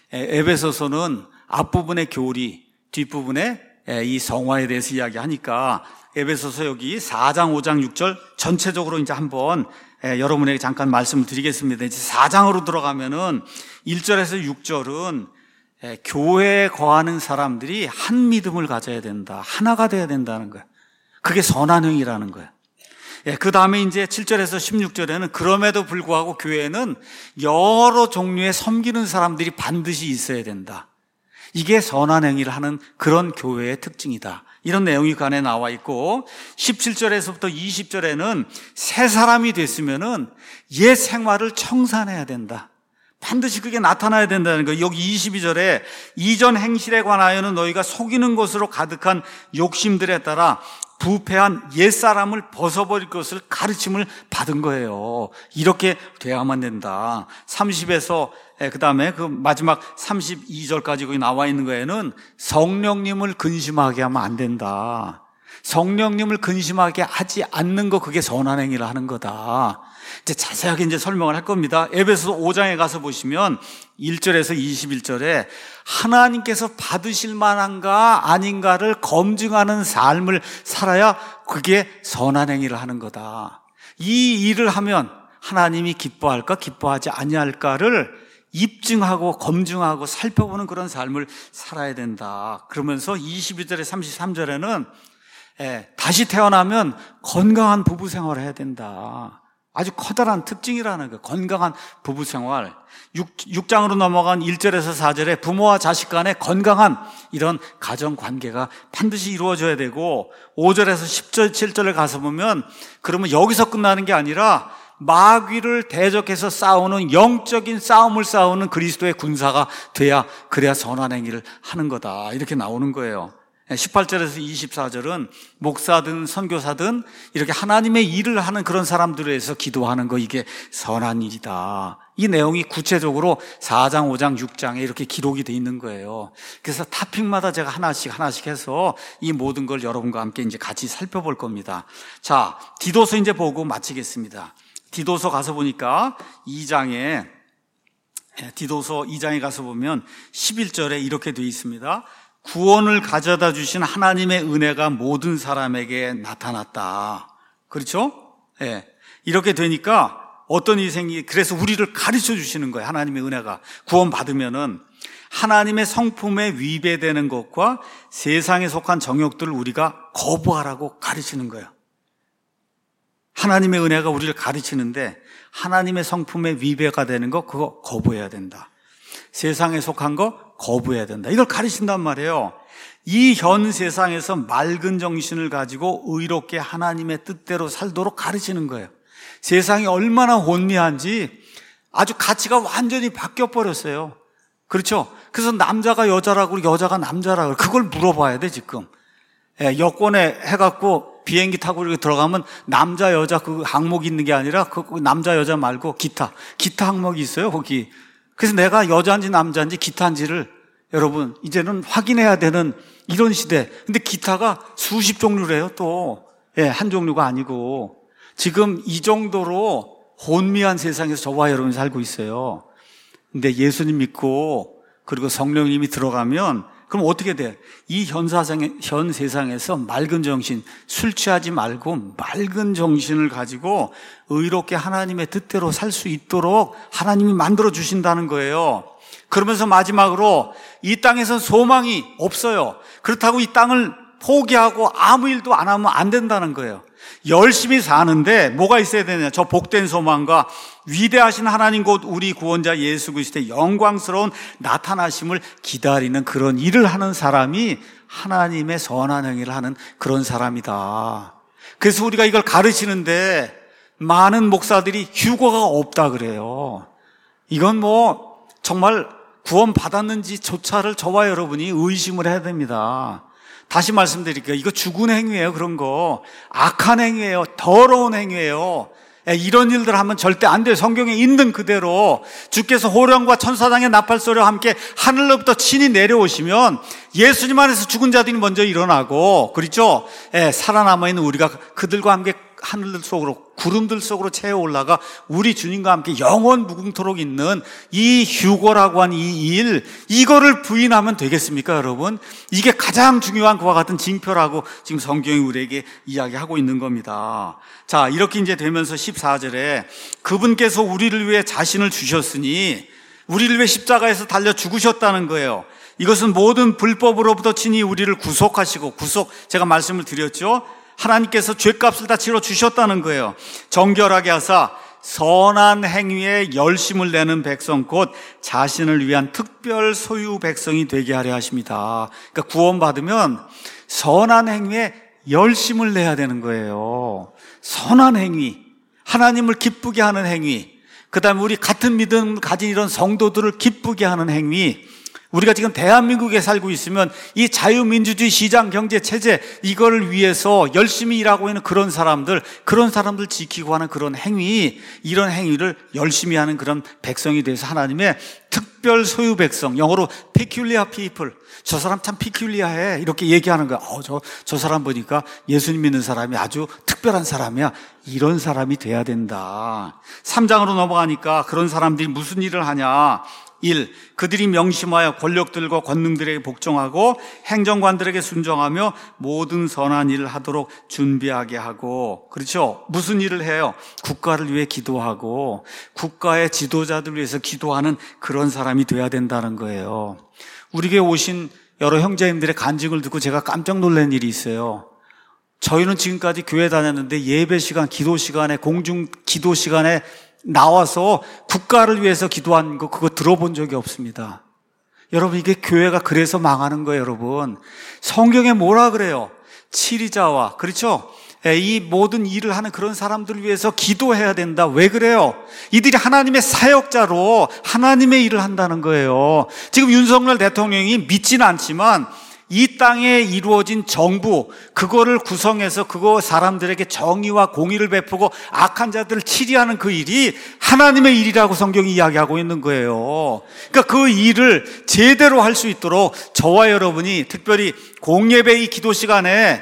에베소서는 앞부분의 교리, 뒷부분에 이 성화에 대해서 이야기하니까 에베소서 여기 사 장, 오 장, 육 절 전체적으로 이제 한번 여러분에게 잠깐 말씀을 드리겠습니다. 이제 사 장으로 들어가면은 일 절에서 육 절은 교회에 거하는 사람들이 한 믿음을 가져야 된다. 하나가 돼야 된다는 거예요. 그게 선한 행위라는 거예요. 그 다음에 이제 칠 절에서 십육 절에는 그럼에도 불구하고 교회는 여러 종류의 섬기는 사람들이 반드시 있어야 된다. 이게 선한 행위를 하는 그런 교회의 특징이다. 이런 내용이 그 안에 나와 있고, 십칠 절에서부터 이십 절에는 새 사람이 됐으면은 옛 생활을 청산해야 된다. 반드시 그게 나타나야 된다는 거예요. 여기 이십이 절에 이전 행실에 관하여는 너희가 속이는 것으로 가득한 욕심들에 따라 부패한 옛사람을 벗어버릴 것을 가르침을 받은 거예요. 이렇게 돼야만 된다. 삼십에서 그 다음에 그 마지막 삼십이 절까지 거기 나와 있는 거에는 성령님을 근심하게 하면 안 된다. 성령님을 근심하게 하지 않는 거, 그게 선한 행위를 하는 거다. 이제 자세하게 이제 설명을 할 겁니다. 에베소서 오 장에 가서 보시면 일 절에서 이십일 절에 하나님께서 받으실 만한가 아닌가를 검증하는 삶을 살아야 그게 선한 행위를 하는 거다. 이 일을 하면 하나님이 기뻐할까 기뻐하지 아니할까를 입증하고 검증하고 살펴보는 그런 삶을 살아야 된다. 그러면서 이십이 절에 삼십삼 절에는 예, 다시 태어나면 건강한 부부 생활을 해야 된다. 아주 커다란 특징이라는 거예요. 건강한 부부 생활. 육 장으로 넘어간 일 절에서 사 절에 부모와 자식 간의 건강한 이런 가정 관계가 반드시 이루어져야 되고, 오 절에서 십 절, 칠 절에 가서 보면 그러면 여기서 끝나는 게 아니라 마귀를 대적해서 싸우는 영적인 싸움을 싸우는 그리스도의 군사가 돼야, 그래야 선한 행위를 하는 거다. 이렇게 나오는 거예요. 십팔 절에서 이십사 절은 목사든 선교사든 이렇게 하나님의 일을 하는 그런 사람들을 위해서 기도하는 거, 이게 선한 일이다. 이 내용이 구체적으로 사 장, 오 장, 육 장에 이렇게 기록이 돼 있는 거예요. 그래서 타픽마다 제가 하나씩 하나씩 해서 이 모든 걸 여러분과 함께 이제 같이 살펴볼 겁니다. 자, 디도서 이제 보고 마치겠습니다. 디도서 가서 보니까 이 장에, 디도서 이 장에 가서 보면 십일 절에 이렇게 돼 있습니다. 구원을 가져다 주신 하나님의 은혜가 모든 사람에게 나타났다. 그렇죠? 예. 네. 이렇게 되니까 어떤 일이 생기, 그래서 우리를 가르쳐 주시는 거예요. 하나님의 은혜가. 구원 받으면은 하나님의 성품에 위배되는 것과 세상에 속한 정욕들을 우리가 거부하라고 가르치는 거예요. 하나님의 은혜가 우리를 가르치는데 하나님의 성품에 위배가 되는 거, 그거 거부해야 된다. 세상에 속한 거 거부해야 된다. 이걸 가르친단 말이에요. 이 현 세상에서 맑은 정신을 가지고 의롭게 하나님의 뜻대로 살도록 가르치는 거예요. 세상이 얼마나 혼미한지 아주 가치가 완전히 바뀌어 버렸어요. 그렇죠? 그래서 남자가 여자라고 여자가 남자라고 그걸 물어봐야 돼 지금. 예, 여권에 해갖고 비행기 타고 이렇게 들어가면 남자 여자 그 항목이 있는 게 아니라 그 남자 여자 말고 기타 기타 항목이 있어요 거기. 그래서 내가 여자인지 남자인지 기타인지를 여러분 이제는 확인해야 되는 이런 시대. 근데 기타가 수십 종류래요 또. 예, 한 종류가 아니고. 지금 이 정도로 혼미한 세상에서 저와 여러분이 살고 있어요. 근데 예수님 믿고 그리고 성령님이 들어가면 그럼 어떻게 돼? 이 현 세상에, 현 세상에서 맑은 정신, 술 취하지 말고 맑은 정신을 가지고 의롭게 하나님의 뜻대로 살 수 있도록 하나님이 만들어 주신다는 거예요. 그러면서 마지막으로 이 땅에서 소망이 없어요. 그렇다고 이 땅을 포기하고 아무 일도 안 하면 안 된다는 거예요. 열심히 사는데 뭐가 있어야 되냐? 저 복된 소망과 위대하신 하나님 곧 우리 구원자 예수 그리스도의 영광스러운 나타나심을 기다리는 그런 일을 하는 사람이 하나님의 선한 행위를 하는 그런 사람이다. 그래서 우리가 이걸 가르치는데 많은 목사들이 휴거가 없다 그래요. 이건 뭐 정말 구원 받았는지조차를 저와 여러분이 의심을 해야 됩니다. 다시 말씀드릴게요. 이거 죽은 행위예요. 그런 거 악한 행위예요. 더러운 행위예요. 이런 일들 하면 절대 안 돼요. 성경에 있는 그대로 주께서 호령과 천사장의 나팔소리와 함께 하늘로부터 친히 내려오시면 예수님 안에서 죽은 자들이 먼저 일어나고, 그렇죠? 예, 살아남아있는 우리가 그들과 함께 하늘들 속으로, 구름들 속으로 채워 올라가 우리 주님과 함께 영원 무궁토록 있는 이 휴거라고 한 이 일, 이거를 부인하면 되겠습니까, 여러분? 이게 가장 중요한 그와 같은 징표라고 지금 성경이 우리에게 이야기하고 있는 겁니다. 자, 이렇게 이제 되면서 십사 절에 그분께서 우리를 위해 자신을 주셨으니 우리를 위해 십자가에서 달려 죽으셨다는 거예요. 이것은 모든 불법으로부터 친히 우리를 구속하시고, 구속, 제가 말씀을 드렸죠. 하나님께서 죄값을 다 치러 주셨다는 거예요. 정결하게 하사 선한 행위에 열심을 내는 백성, 곧 자신을 위한 특별 소유 백성이 되게 하려 하십니다. 그러니까 구원받으면 선한 행위에 열심을 내야 되는 거예요. 선한 행위, 하나님을 기쁘게 하는 행위, 그 다음에 우리 같은 믿음을 가진 이런 성도들을 기쁘게 하는 행위. 우리가 지금 대한민국에 살고 있으면 이 자유민주주의 시장 경제 체제, 이거를 위해서 열심히 일하고 있는 그런 사람들, 그런 사람들 지키고 하는 그런 행위, 이런 행위를 열심히 하는 그런 백성이 돼서 하나님의 특별 소유 백성, 영어로 peculiar people, 저 사람 참 peculiar해, 이렇게 얘기하는 거야. 어, 저, 저 사람 보니까 예수님 믿는 사람이 아주 특별한 사람이야. 이런 사람이 돼야 된다. 삼 장으로 넘어가니까 그런 사람들이 무슨 일을 하냐. 일. 그들이 명심하여 권력들과 권능들에게 복종하고 행정관들에게 순종하며 모든 선한 일을 하도록 준비하게 하고, 그렇죠? 무슨 일을 해요? 국가를 위해 기도하고 국가의 지도자들 위해서 기도하는 그런 사람이 돼야 된다는 거예요. 우리에게 오신 여러 형제님들의 간증을 듣고 제가 깜짝 놀란 일이 있어요. 저희는 지금까지 교회 다녔는데 예배 시간, 기도 시간에, 공중 기도 시간에 나와서 국가를 위해서 기도한 거, 그거 들어본 적이 없습니다. 여러분, 이게 교회가 그래서 망하는 거예요, 여러분. 성경에 뭐라 그래요? 치리자와, 그렇죠? 이 모든 일을 하는 그런 사람들을 위해서 기도해야 된다. 왜 그래요? 이들이 하나님의 사역자로 하나님의 일을 한다는 거예요. 지금 윤석열 대통령이 믿지는 않지만 이 땅에 이루어진 정부, 그거를 구성해서 그거 사람들에게 정의와 공의를 베푸고 악한 자들을 치리하는 그 일이 하나님의 일이라고 성경이 이야기하고 있는 거예요. 그러니까 그 일을 제대로 할 수 있도록 저와 여러분이 특별히 공예배 이 기도 시간에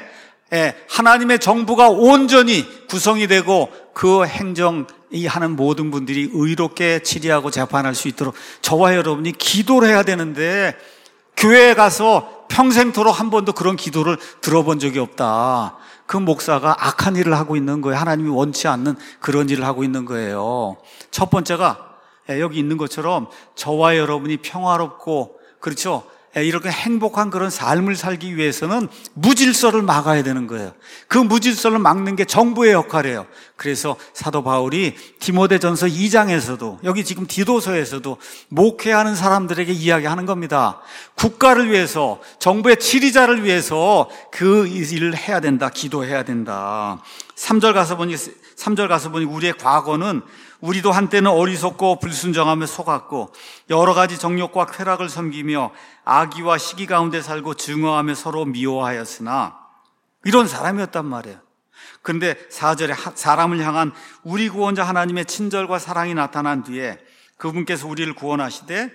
하나님의 정부가 온전히 구성이 되고 그 행정 이 하는 모든 분들이 의롭게 치리하고 재판할 수 있도록 저와 여러분이 기도를 해야 되는데, 교회에 가서 평생토록 한 번도 그런 기도를 들어본 적이 없다. 그 목사가 악한 일을 하고 있는 거예요. 하나님이 원치 않는 그런 일을 하고 있는 거예요. 첫 번째가 여기 있는 것처럼 저와 여러분이 평화롭고, 그렇죠? 이렇게 행복한 그런 삶을 살기 위해서는 무질서를 막아야 되는 거예요. 그 무질서를 막는 게 정부의 역할이에요. 그래서 사도 바울이 디모데전서 이 장에서도, 여기 지금 디도서에서도 목회하는 사람들에게 이야기하는 겁니다. 국가를 위해서, 정부의 치리자를 위해서 그 일을 해야 된다. 기도해야 된다. 삼 절 가서 보니, 삼 절 가서 보니 우리의 과거는 우리도 한때는 어리석고 불순종하며 속았고 여러 가지 정욕과 쾌락을 섬기며 악의와 시기 가운데 살고 증오하며 서로 미워하였으나, 이런 사람이었단 말이에요. 그런데 사 절에 사람을 향한 우리 구원자 하나님의 친절과 사랑이 나타난 뒤에 그분께서 우리를 구원하시되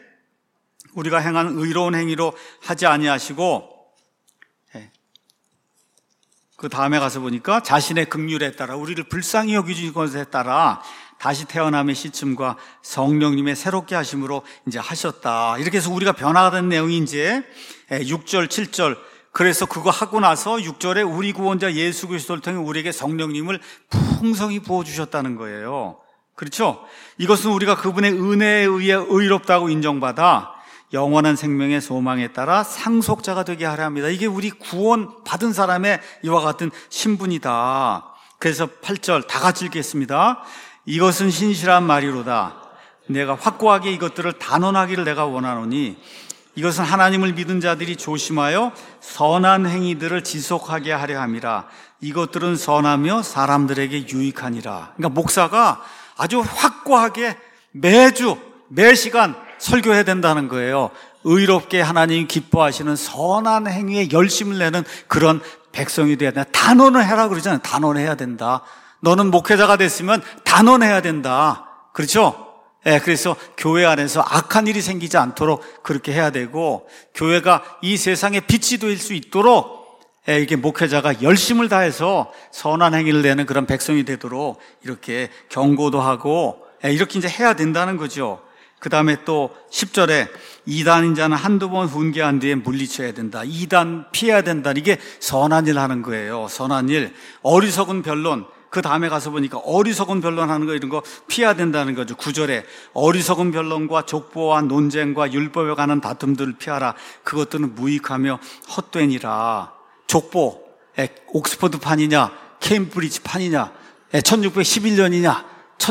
우리가 행한 의로운 행위로 하지 아니하시고, 그 다음에 가서 보니까 자신의 긍휼에 따라 우리를 불쌍히 여기신 것에 따라 다시 태어남의 시침과 성령님의 새롭게 하심으로 이제 하셨다. 이렇게 해서 우리가 변화가 된 내용이 이제 육 절, 칠 절. 그래서 그거 하고 나서 육 절에 우리 구원자 예수 그리스도를 통해 우리에게 성령님을 풍성히 부어주셨다는 거예요. 그렇죠? 이것은 우리가 그분의 은혜에 의해 의롭다고 인정받아 영원한 생명의 소망에 따라 상속자가 되게 하려 합니다. 이게 우리 구원 받은 사람의 이와 같은 신분이다. 그래서 팔 절 다 같이 읽겠습니다. 이것은 신실한 말이로다. 내가 확고하게 이것들을 단언하기를 내가 원하노니 이것은 하나님을 믿은 자들이 조심하여 선한 행위들을 지속하게 하려 함이라. 이것들은 선하며 사람들에게 유익하니라. 그러니까 목사가 아주 확고하게 매주 매 시간 설교해야 된다는 거예요. 의롭게 하나님 기뻐하시는 선한 행위에 열심을 내는 그런 백성이 돼야 된다. 단언을 해라 그러잖아요. 단언해야 된다. 너는 목회자가 됐으면 단언해야 된다. 그렇죠? 예, 그래서 교회 안에서 악한 일이 생기지 않도록 그렇게 해야 되고, 교회가 이 세상의 빛이 될 수 있도록 예, 이게 목회자가 열심을 다해서 선한 행위를 내는 그런 백성이 되도록 이렇게 경고도 하고 예, 이렇게 이제 해야 된다는 거죠. 그 다음에 또 십 절에 이단인 자는 한두 번 훈계한 뒤에 물리쳐야 된다. 이단 피해야 된다. 이게 선한 일 하는 거예요. 선한 일. 어리석은 변론, 그 다음에 가서 보니까 어리석은 변론하는 거 이런 거 피해야 된다는 거죠. 구절에 어리석은 변론과 족보와 논쟁과 율법에 관한 다툼들을 피하라. 그것들은 무익하며 헛되니라. 족보, 옥스퍼드 판이냐 케임브리지 판이냐, 천육백십일 년이냐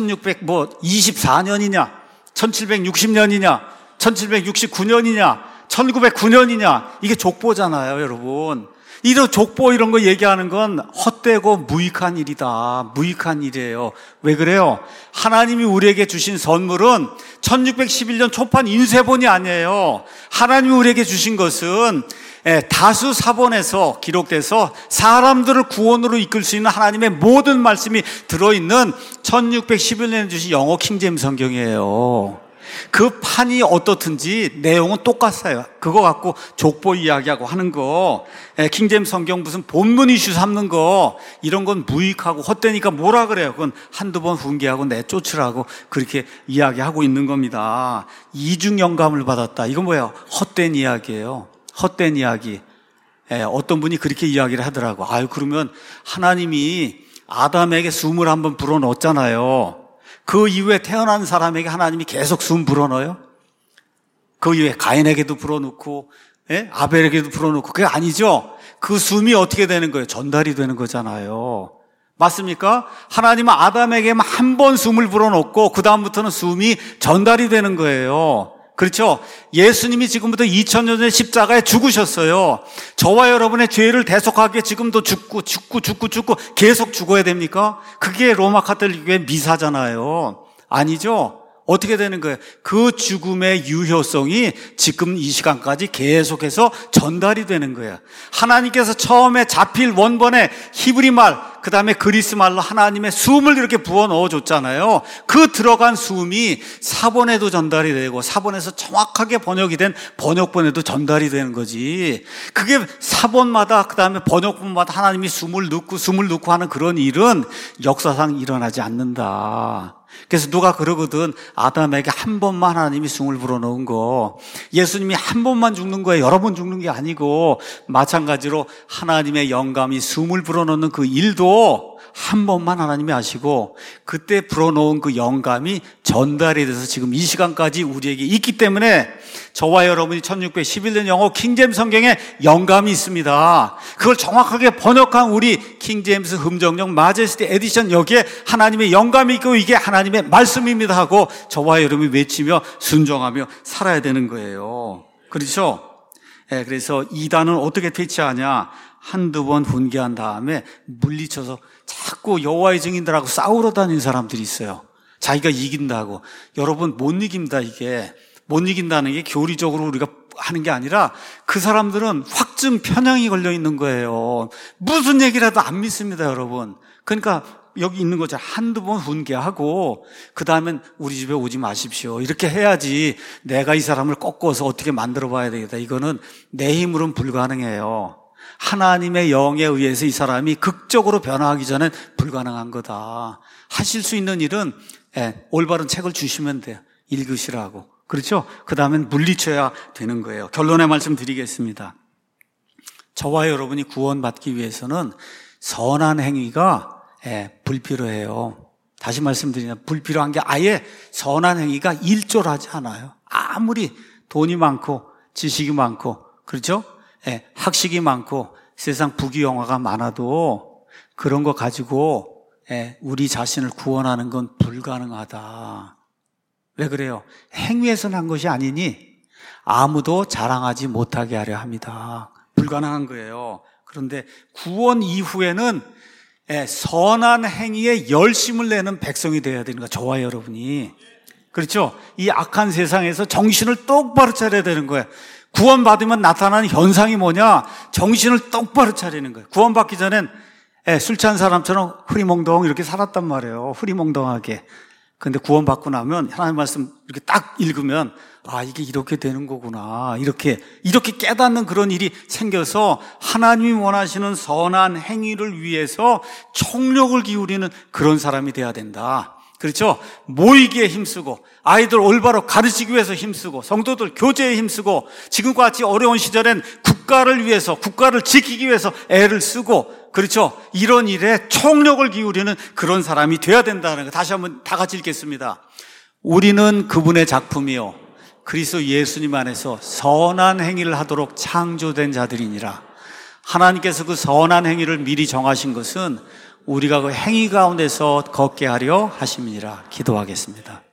천육백이십사 년이냐 천칠백육십 년이냐 천칠백육십구 년이냐 천구백구 년이냐, 이게 족보잖아요, 여러분. 이런 족보 이런 거 얘기하는 건 헛되고 무익한 일이다. 무익한 일이에요. 왜 그래요? 하나님이 우리에게 주신 선물은 천육백십일 년 초판 인쇄본이 아니에요. 하나님이 우리에게 주신 것은 다수 사본에서 기록돼서 사람들을 구원으로 이끌 수 있는 하나님의 모든 말씀이 들어있는 천육백십일 년에 주신 영어 킹제임스 성경이에요. 그 판이 어떻든지 내용은 똑같아요. 그거 갖고 족보 이야기하고 하는 거, 킹제임스 성경 무슨 본문 이슈 삼는 거, 이런 건 무익하고 헛되니까 뭐라 그래요? 그건 한두 번 훈계하고 내쫓으라고 그렇게 이야기하고 있는 겁니다. 이중 영감을 받았다. 이건 뭐예요? 헛된 이야기예요. 헛된 이야기. 어떤 분이 그렇게 이야기를 하더라고. 아유, 그러면 하나님이 아담에게 숨을 한번 불어넣었잖아요. 그 이후에 태어난 사람에게 하나님이 계속 숨 불어넣어요? 그 이후에 가인에게도 불어넣고, 예? 아벨에게도 불어넣고, 그게 아니죠? 그 숨이 어떻게 되는 거예요? 전달이 되는 거잖아요. 맞습니까? 하나님은 아담에게만 한 번 숨을 불어넣고, 그 다음부터는 숨이 전달이 되는 거예요. 그렇죠? 예수님이 지금부터 이천 년 전에 십자가에 죽으셨어요. 저와 여러분의 죄를 대속하기에 지금도 죽고 죽고 죽고 죽고 계속 죽어야 됩니까? 그게 로마 가톨릭교회 미사잖아요. 아니죠? 어떻게 되는 거예요? 그 죽음의 유효성이 지금 이 시간까지 계속해서 전달이 되는 거예요. 하나님께서 처음에 자필 원본의 히브리 말, 그 다음에 그리스 말로 하나님의 숨을 이렇게 부어 넣어줬잖아요. 그 들어간 숨이 사본에도 전달이 되고 사본에서 정확하게 번역이 된 번역본에도 전달이 되는 거지. 그게 사본마다 그 다음에 번역본마다 하나님이 숨을 넣고 숨을 넣고 하는 그런 일은 역사상 일어나지 않는다. 그래서 누가 그러거든, 아담에게 한 번만 하나님이 숨을 불어넣은 거, 예수님이 한 번만 죽는 거예요. 여러 번 죽는 게 아니고, 마찬가지로 하나님의 영감이 숨을 불어넣는 그 일도 한 번만 하나님이 하시고, 그때 불어넣은 그 영감이 전달이 돼서 지금 이 시간까지 우리에게 있기 때문에 저와 여러분이 천육백십일 년 영어 킹제임스 성경에 영감이 있습니다. 그걸 정확하게 번역한 우리 킹제임스 흠정령 마제스티 에디션, 여기에 하나님의 영감이 있고 이게 하나님의 말씀입니다 하고 저와 여러분이 외치며 순종하며 살아야 되는 거예요. 그렇죠? 네, 그래서 이단은 어떻게 퇴치하냐? 한두 번 훈계한 다음에 물리쳐서 자꾸 여호와의 증인들하고 싸우러 다니는 사람들이 있어요. 자기가 이긴다고. 여러분, 못 이깁니다. 이게 못 이긴다는 게 교리적으로 우리가 하는 게 아니라 그 사람들은 확증 편향이 걸려 있는 거예요. 무슨 얘기라도 안 믿습니다, 여러분. 그러니까 여기 있는 거죠. 한두 번 훈계하고 그 다음엔 우리 집에 오지 마십시오. 이렇게 해야지 내가 이 사람을 꺾어서 어떻게 만들어 봐야 되겠다. 이거는 내 힘으로는 불가능해요. 하나님의 영에 의해서 이 사람이 극적으로 변화하기 전엔 불가능한 거다. 하실 수 있는 일은 예, 올바른 책을 주시면 돼요. 읽으시라고. 그렇죠? 그 다음엔 물리쳐야 되는 거예요. 결론의 말씀 드리겠습니다. 저와 여러분이 구원받기 위해서는 선한 행위가 예, 불필요해요. 다시 말씀드리면 불필요한 게 아예 선한 행위가 일조하지 않아요. 아무리 돈이 많고 지식이 많고, 그렇죠? 예, 학식이 많고 세상 부귀영화가 많아도 그런 거 가지고 예, 우리 자신을 구원하는 건 불가능하다. 왜 그래요? 행위에서 난 것이 아니니 아무도 자랑하지 못하게 하려 합니다. 불가능한 거예요. 그런데 구원 이후에는 예, 선한 행위에 열심을 내는 백성이 되어야 되는 거예요. 저와 여러분이. 그렇죠? 이 악한 세상에서 정신을 똑바로 차려야 되는 거예요. 구원받으면 나타나는 현상이 뭐냐? 정신을 똑바로 차리는 거예요. 구원받기 전엔 예, 술 취한 사람처럼 흐리멍덩 이렇게 살았단 말이에요. 흐리멍덩하게. 근데 구원받고 나면 하나님 말씀 이렇게 딱 읽으면 아, 이게 이렇게 되는 거구나. 이렇게, 이렇게 깨닫는 그런 일이 생겨서 하나님이 원하시는 선한 행위를 위해서 총력을 기울이는 그런 사람이 돼야 된다. 그렇죠? 모이기에 힘쓰고, 아이들 올바로 가르치기 위해서 힘쓰고, 성도들 교제에 힘쓰고, 지금과 같이 어려운 시절엔 국가를 위해서, 국가를 지키기 위해서 애를 쓰고, 그렇죠. 이런 일에 총력을 기울이는 그런 사람이 돼야 된다는 거. 다시 한번 다 같이 읽겠습니다. 우리는 그분의 작품이요 그리스도 예수님 안에서 선한 행위를 하도록 창조된 자들이니라. 하나님께서 그 선한 행위를 미리 정하신 것은 우리가 그 행위 가운데서 걷게 하려 하심이니라. 기도하겠습니다.